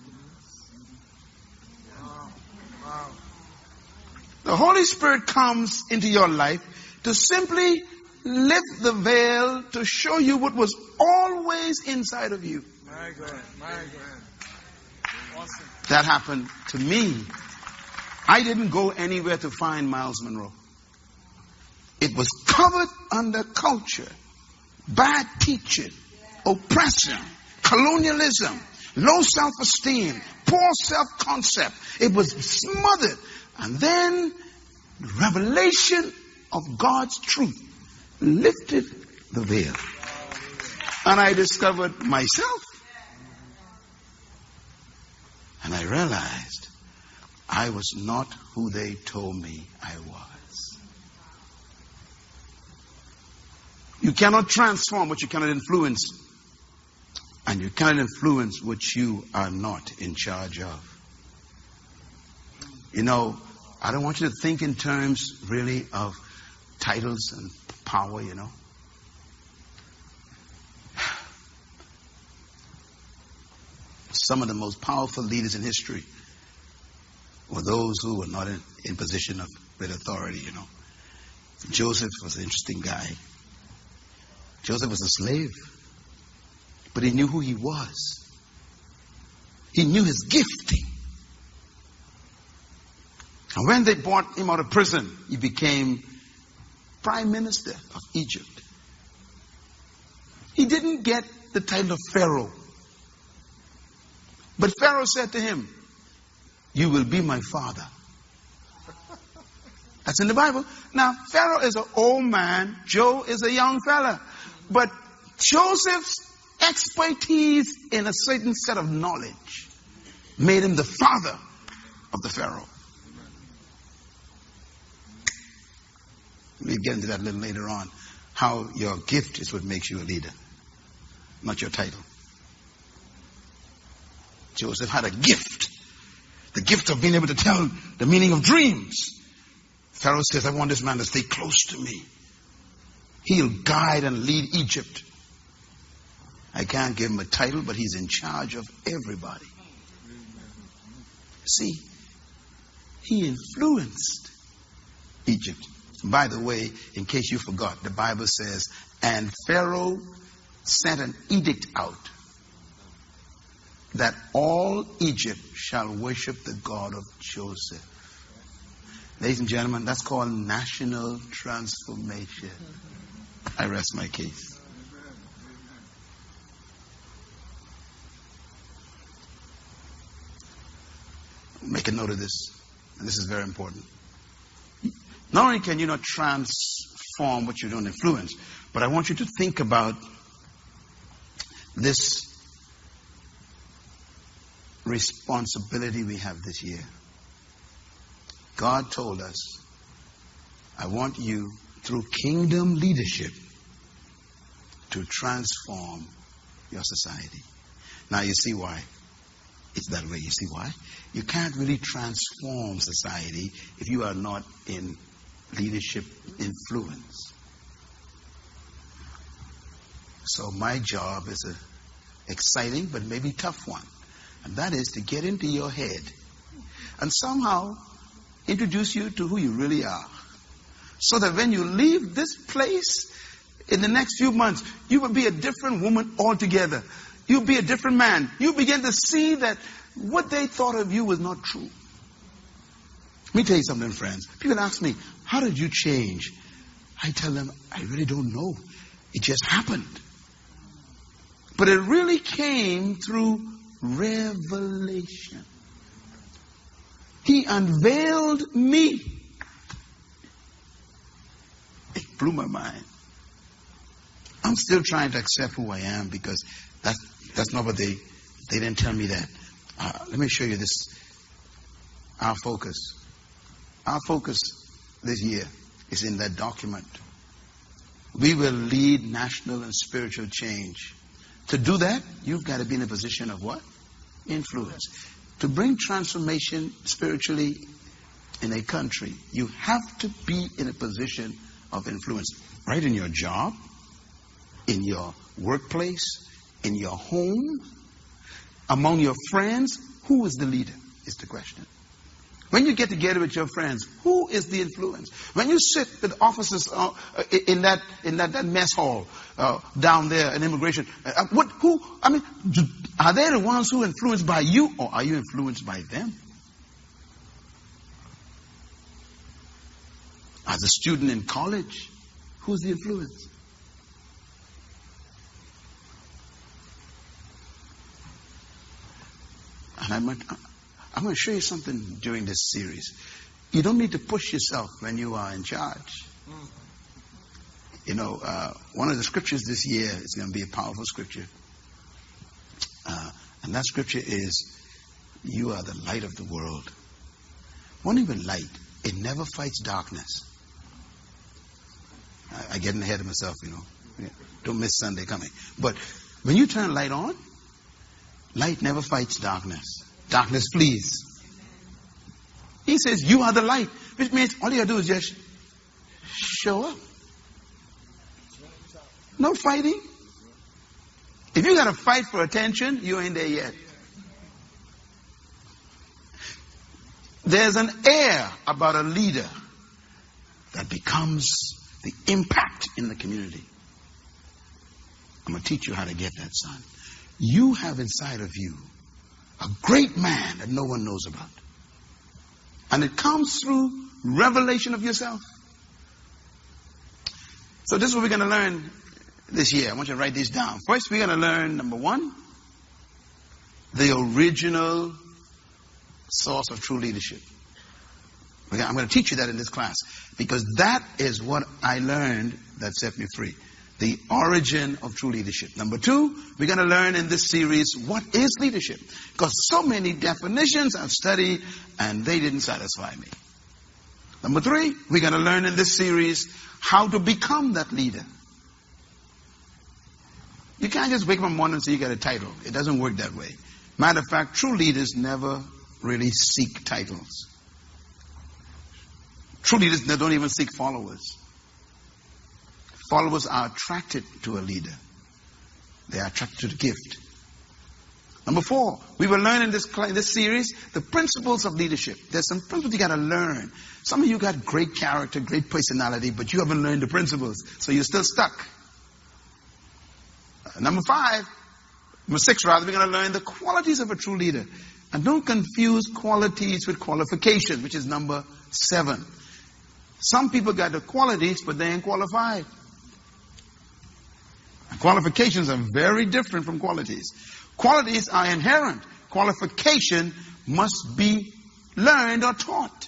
The Holy Spirit comes into your life to simply lift the veil to show you what was always inside of you. My God, my God. Awesome. That happened to me. I didn't go anywhere to find Miles Monroe. It was covered under culture, bad teaching, oppression, colonialism, low self-esteem, poor self-concept. It was smothered. And then the revelation of God's truth lifted the veil. And I discovered myself. And I realized I was not who they told me I was. You cannot transform what you cannot influence. And you cannot influence what you are not in charge of. You know, I don't want you to think in terms really of titles and power, you know. Some of the most powerful leaders in history were those who were not in, in position of great authority, you know. Joseph was an interesting guy. Joseph was a slave, but he knew who he was. He knew his gifting. And when they brought him out of prison, he became prime minister of Egypt. He didn't get the title of Pharaoh. But Pharaoh said to him, "You will be my father." That's in the Bible. Now, Pharaoh is an old man. Joe is a young fella. But Joseph's expertise in a certain set of knowledge made him the father of the Pharaoh. We'll get into that a little later on. How your gift is what makes you a leader, not your title. Joseph had a gift. The gift of being able to tell the meaning of dreams. Pharaoh says, "I want this man to stay close to me. He'll guide and lead Egypt. I can't give him a title, but he's in charge of everybody." See, he influenced Egypt. By the way, in case you forgot, the Bible says, and Pharaoh sent an edict out that all Egypt shall worship the God of Joseph. Ladies and gentlemen, that's called national transformation. I rest my case. make a note of this, and this is very important. Not only can you not transform what you don't influence, but I want you to think about this responsibility we have this year. God told us, I want you, through kingdom leadership, to transform your society. Now you see why it's that way. You see why? You can't really transform society if you are not in leadership influence. So my job is an exciting but maybe tough one. And that is to get into your head and somehow introduce you to who you really are. So that when you leave this place in the next few months, you will be a different woman altogether. You'll be a different man. You begin to see that what they thought of you was not true. Let me tell you something, friends. People ask me, how did you change? I tell them, I really don't know. It just happened. But it really came through revelation. He unveiled me. It blew my mind. I'm still trying to accept who I am because that's, that's not what they, they didn't tell me that. Uh, let me show you this. Our focus. Our focus this year is in that document. We will lead national and spiritual change. To do that, you've got to be in a position of what? Influence. To bring transformation spiritually in a country, you have to be in a position of influence. Right in your job, in your workplace, in your home, among your friends. Who is the leader is the question. When you get together with your friends, who is the influence? When you sit with officers uh, in that in that, that mess hall uh, down there in immigration, uh, what? Who? I mean, do, are they the ones who are influenced by you, or are you influenced by them? As a student in college, who's the influence? And I'm. I'm going to show you something during this series. You don't need to push yourself when you are in charge. You know, uh, one of the scriptures this year is going to be a powerful scripture. Uh, and that scripture is, you are the light of the world. Won't even light. It never fights darkness. I, I get ahead of myself, you know. Don't miss Sunday coming. But when you turn light on, light never fights darkness. Darkness flees. He says, you are the light. Which means all you got to do is just show up. No fighting. If you got to fight for attention, you ain't there yet. There's an air about a leader that becomes the impact in the community. I'm going to teach you how to get that, son. You have inside of you a great man that no one knows about. And it comes through revelation of yourself. So this is what we're going to learn this year. I want you to write these down. First, we're going to learn, number one, the original source of true leadership. I'm going to teach you that in this class, because that is what I learned that set me free. The origin of true leadership. Number two, we're going to learn in this series, what is leadership? Because so many definitions I've studied and they didn't satisfy me. Number three, we're going to learn in this series how to become that leader. You can't just wake up in the morning and say you got a title. It doesn't work that way. Matter of fact, true leaders never really seek titles. True leaders don't even seek followers. Followers are attracted to a leader. They are attracted to the gift. Number four, we will learn in this, in this series the principles of leadership. There's some principles you got to learn. Some of you got great character, great personality, but you haven't learned the principles, so you're still stuck. Uh, number five, number six rather, we're going to learn the qualities of a true leader. And don't confuse qualities with qualifications, which is number seven. Some people got the qualities, but they ain't qualified. Qualifications are very different from qualities. Qualities are inherent. Qualification must be learned or taught.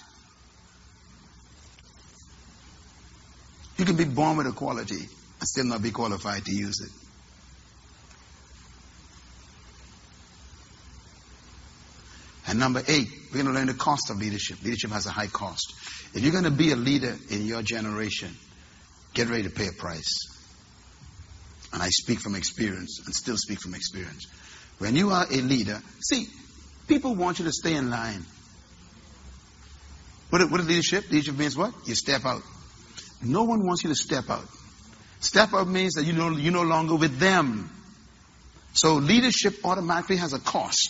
You can be born with a quality and still not be qualified to use it. And number eight, we're going to learn the cost of leadership. Leadership has a high cost. If you're going to be a leader in your generation, get ready to pay a price. And I speak from experience and still speak from experience. When you are a leader, see, people want you to stay in line. What is, what is leadership? Leadership means what? You step out. No one wants you to step out. Step out means that you know, you're no longer with them. So leadership automatically has a cost.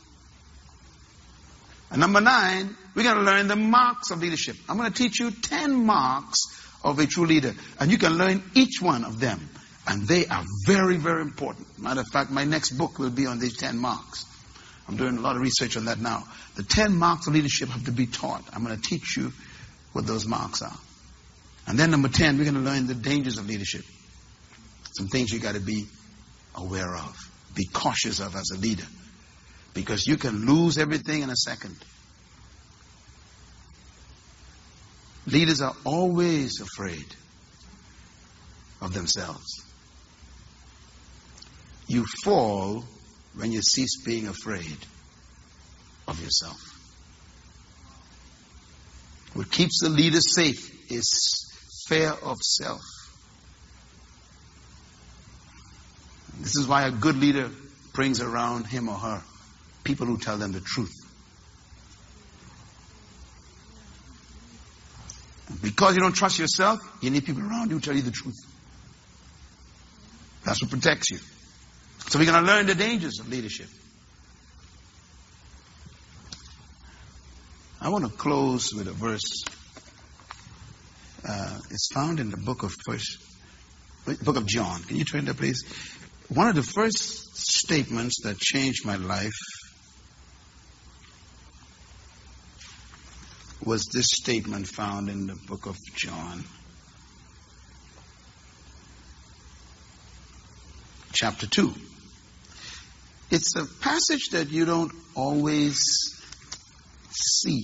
And number nine, we're going to learn the marks of leadership. I'm going to teach you ten marks of a true leader. And you can learn each one of them. And they are very, very important. Matter of fact, my next book will be on these ten marks. I'm doing a lot of research on that now. The ten marks of leadership have to be taught. I'm going to teach you what those marks are. And then number ten, we're going to learn the dangers of leadership. Some things you got to be aware of. Be cautious of as a leader. Because you can lose everything in a second. Leaders are always afraid of themselves. You fall when you cease being afraid of yourself. What keeps the leader safe is fear of self. This is why a good leader brings around him or her people who tell them the truth. Because you don't trust yourself, you need people around you who tell you the truth. That's what protects you. So we're going to learn the dangers of leadership. I want to close with a verse. Uh, it's found in the book of First, book of John. Can you turn there, please? One of the first statements that changed my life was this statement found in the book of John, chapter two. It's a passage that you don't always see.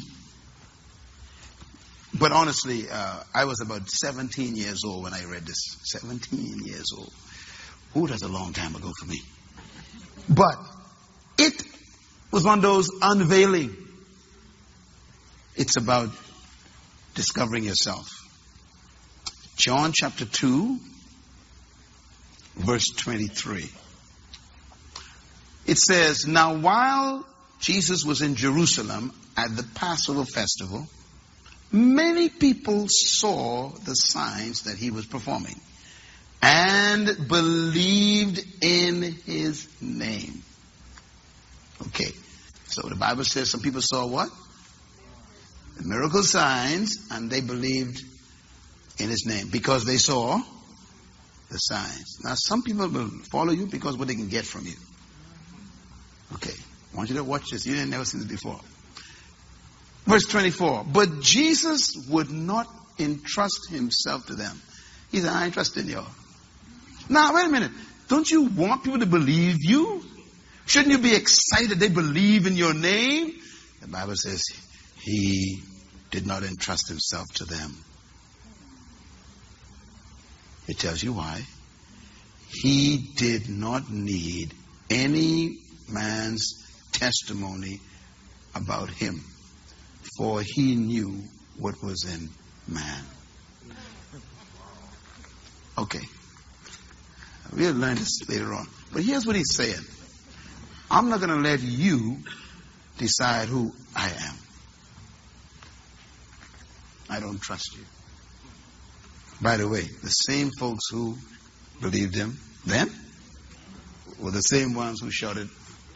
But honestly, uh, I was about seventeen years old when I read this. seventeen years old. Ooh, that's a long time ago for me. But it was one of those unveiling. It's about discovering yourself. John chapter two, verse twenty-three. It says, "Now while Jesus was in Jerusalem at the Passover festival, many people saw the signs that he was performing and believed in his name." Okay, so the Bible says some people saw what? The miracle signs, and they believed in his name because they saw the signs. Now, some people will follow you because of what they can get from you. Okay, I want you to watch this. You didn't never seen this before. Verse twenty-four. But Jesus would not entrust himself to them. He said, "I ain't trusting y'all." Now, wait a minute. Don't you want people to believe you? Shouldn't you be excited they believe in your name? The Bible says he did not entrust himself to them. It tells you why. He did not need any man's testimony about him, for he knew what was in man. Okay. We'll learn this later on. But here's what he's saying. I'm not going to let you decide who I am. I don't trust you. By the way, the same folks who believed him then were the same ones who shouted.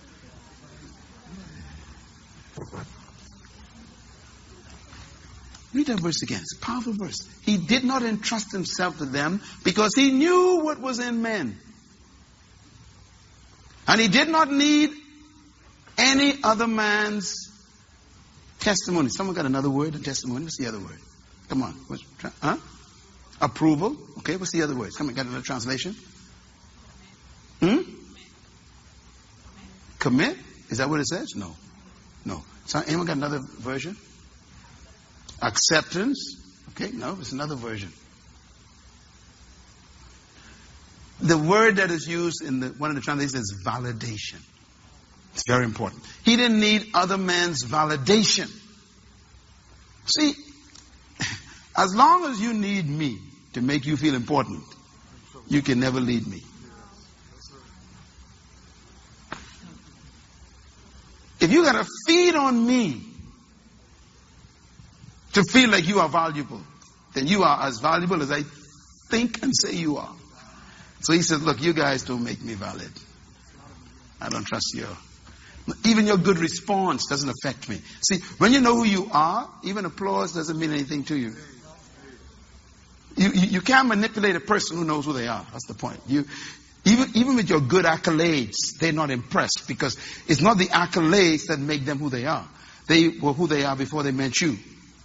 Read that verse again. It's a powerful verse. He did not entrust himself to them because he knew what was in men. And he did not need any other man's testimony. Someone got another word in testimony? What's the other word? Come on. What's, huh? Approval. Okay, what's the other word? Come on, got another translation? Hmm? Commit? Is that what it says? No. No. So, anyone got another version? Acceptance. Okay, no, it's another version. The word that is used in the, one of the translations is validation. It's very important. He didn't need other man's validation. See, as long as you need me to make you feel important, you can never lead me. If you got to feed on me to feel like you are valuable, then you are as valuable as I think and say you are. So he says, look, you guys don't make me valid. I don't trust you. Even your good response doesn't affect me. See, when you know who you are, even applause doesn't mean anything to you. You, you, you can't manipulate a person who knows who they are. That's the point. You, even, even with your good accolades, they're not impressed because it's not the accolades that make them who they are. They were who they are before they met you.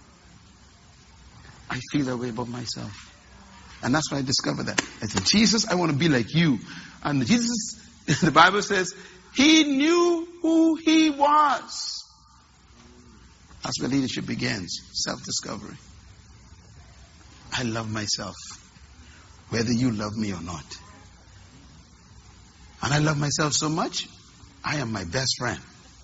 I feel that way about myself. And that's why I discovered that. I said, Jesus, I want to be like you. And Jesus, the Bible says, he knew who he was. That's where leadership begins. Self-discovery. I love myself, whether you love me or not. And I love myself so much, I am my best friend.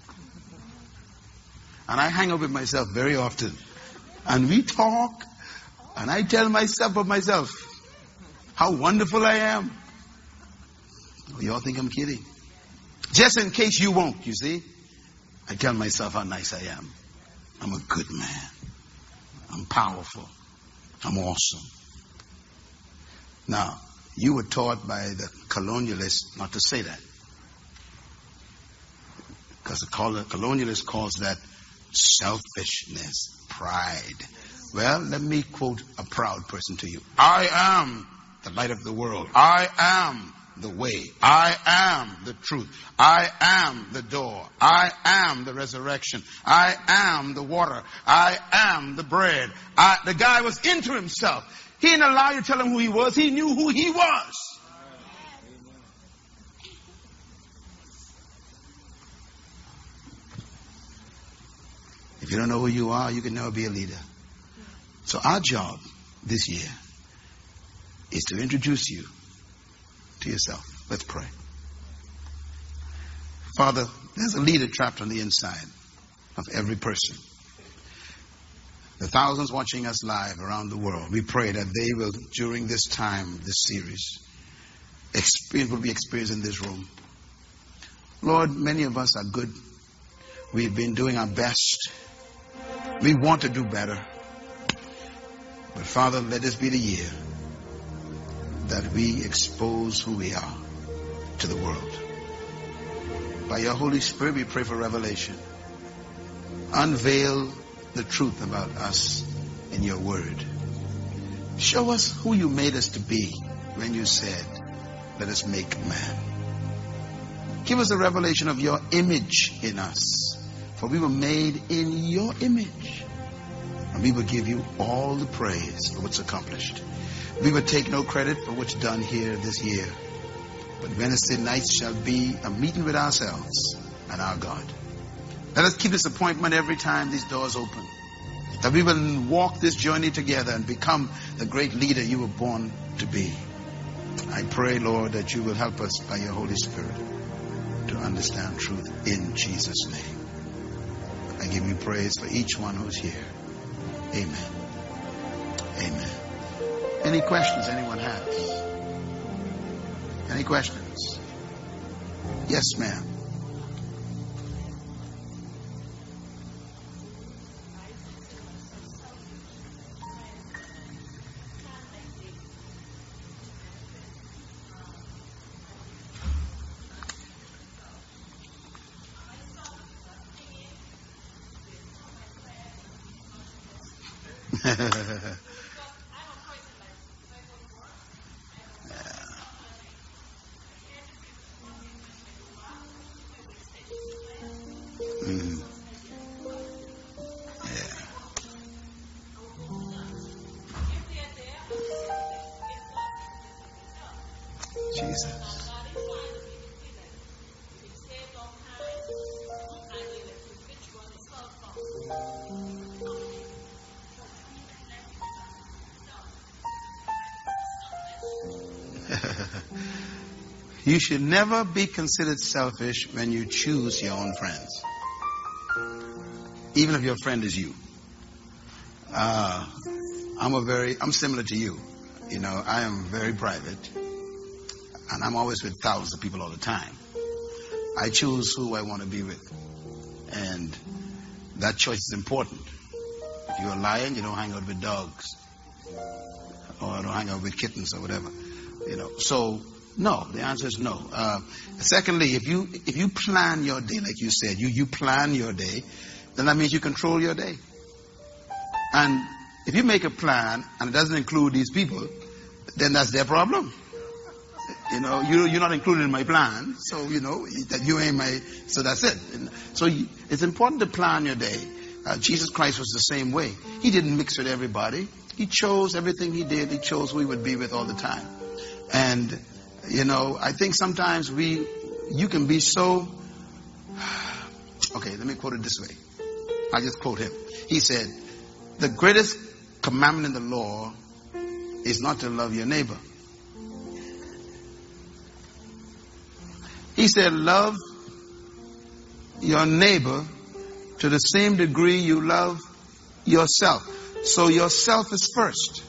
And I hang out with myself very often. And we talk, and I tell myself of myself how wonderful I am. Oh, you all think I'm kidding. Just in case you won't, you see. I tell myself how nice I am. I'm a good man. I'm powerful. I'm awesome. Now, you were taught by the colonialists not to say that. Because the colonialist calls that selfishness, pride. Well, let me quote a proud person to you. I am the light of the world. I am the way. I am the truth. I am the door. I am the resurrection. I am the water. I am the bread. I, the guy was into himself. He didn't allow you to tell him who he was. He knew who he was. If you don't know who you are, you can never be a leader. So our job this year is to introduce you to yourself. Let's pray. Father, there's a leader trapped on the inside of every person. The thousands watching us live around the world, we pray that they will, during this time, this series, experience will be experienced in this room. Lord, many of us are good. We've been doing our best. We want to do better. But Father, let this be the year that we expose who we are to the world. By your Holy Spirit, we pray for revelation. Unveil the truth about us in your word. Show us who you made us to be when you said, let us make man. Give us a revelation of your image in us. For we were made in your image. And we will give you all the praise for what's accomplished. We will take no credit for what's done here this year. But Wednesday nights shall be a meeting with ourselves and our God. Let us keep this appointment every time these doors open. That we will walk this journey together and become the great leader you were born to be. I pray, Lord, that you will help us by your Holy Spirit to understand truth in Jesus' name. I give you praise for each one who's here. Amen. Amen. Any questions anyone has? Any questions? Yes, ma'am. Mm. Yeah. Jesus. You should never be considered selfish when you choose your own friends. Even if your friend is you. Uh, I'm a very, I'm similar to you. You know, I am very private. And I'm always with thousands of people all the time. I choose who I want to be with. And that choice is important. If you're a lion, you don't hang out with dogs. Or don't hang out with kittens or whatever. You know, so no, the answer is no. Uh, secondly, if you if you plan your day, like you said, you, you plan your day, then that means you control your day. And if you make a plan and it doesn't include these people, then that's their problem. You know, you, you're not included in my plan, so, you know, that you ain't my, so that's it. So you, it's important to plan your day. Uh, Jesus Christ was the same way. He didn't mix with everybody. He chose everything he did. He chose who he would be with all the time. And, you know, I think sometimes we, you can be so, okay, let me quote it this way. I just quote him. He said, the greatest commandment in the law is not to love your neighbor. He said, love your neighbor to the same degree you love yourself. So yourself is first.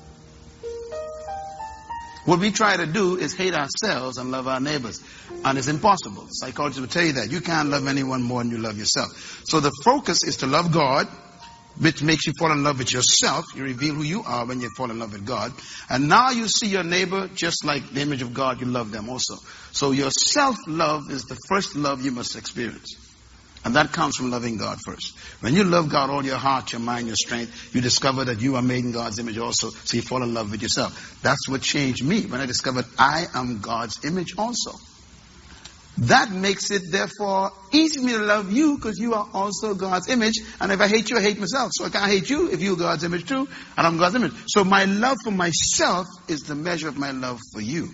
What we try to do is hate ourselves and love our neighbors. And it's impossible. Psychologists will tell you that. You can't love anyone more than you love yourself. So the focus is to love God, which makes you fall in love with yourself. You reveal who you are when you fall in love with God. And now you see your neighbor just like the image of God. You love them also. So your self-love is the first love you must experience. And that comes from loving God first. When you love God all your heart, your mind, your strength, you discover that you are made in God's image also. So you fall in love with yourself. That's what changed me when I discovered I am God's image also. That makes it, therefore, easy for me to love you because you are also God's image. And if I hate you, I hate myself. So I can't hate you if you're God's image too. And I'm God's image. So my love for myself is the measure of my love for you.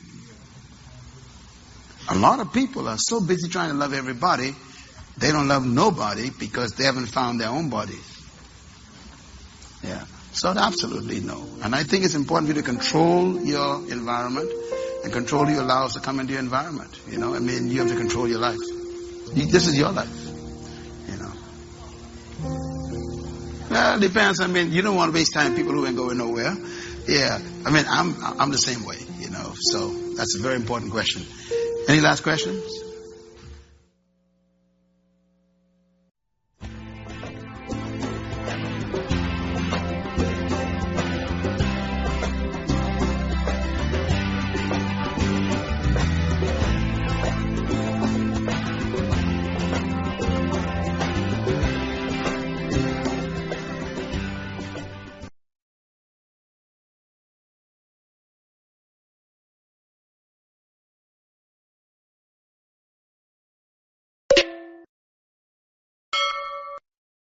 A lot of people are so busy trying to love everybody, they don't love nobody because they haven't found their own bodies. Yeah. So absolutely no. And I think it's important for you to control your environment and control who you allow to come into your environment. You know, I mean, you have to control your life. You, this is your life. You know. Well, it depends. I mean, you don't want to waste time with people who ain't going nowhere. Yeah. I mean, I'm I'm the same way. You know. So that's a very important question. Any last questions?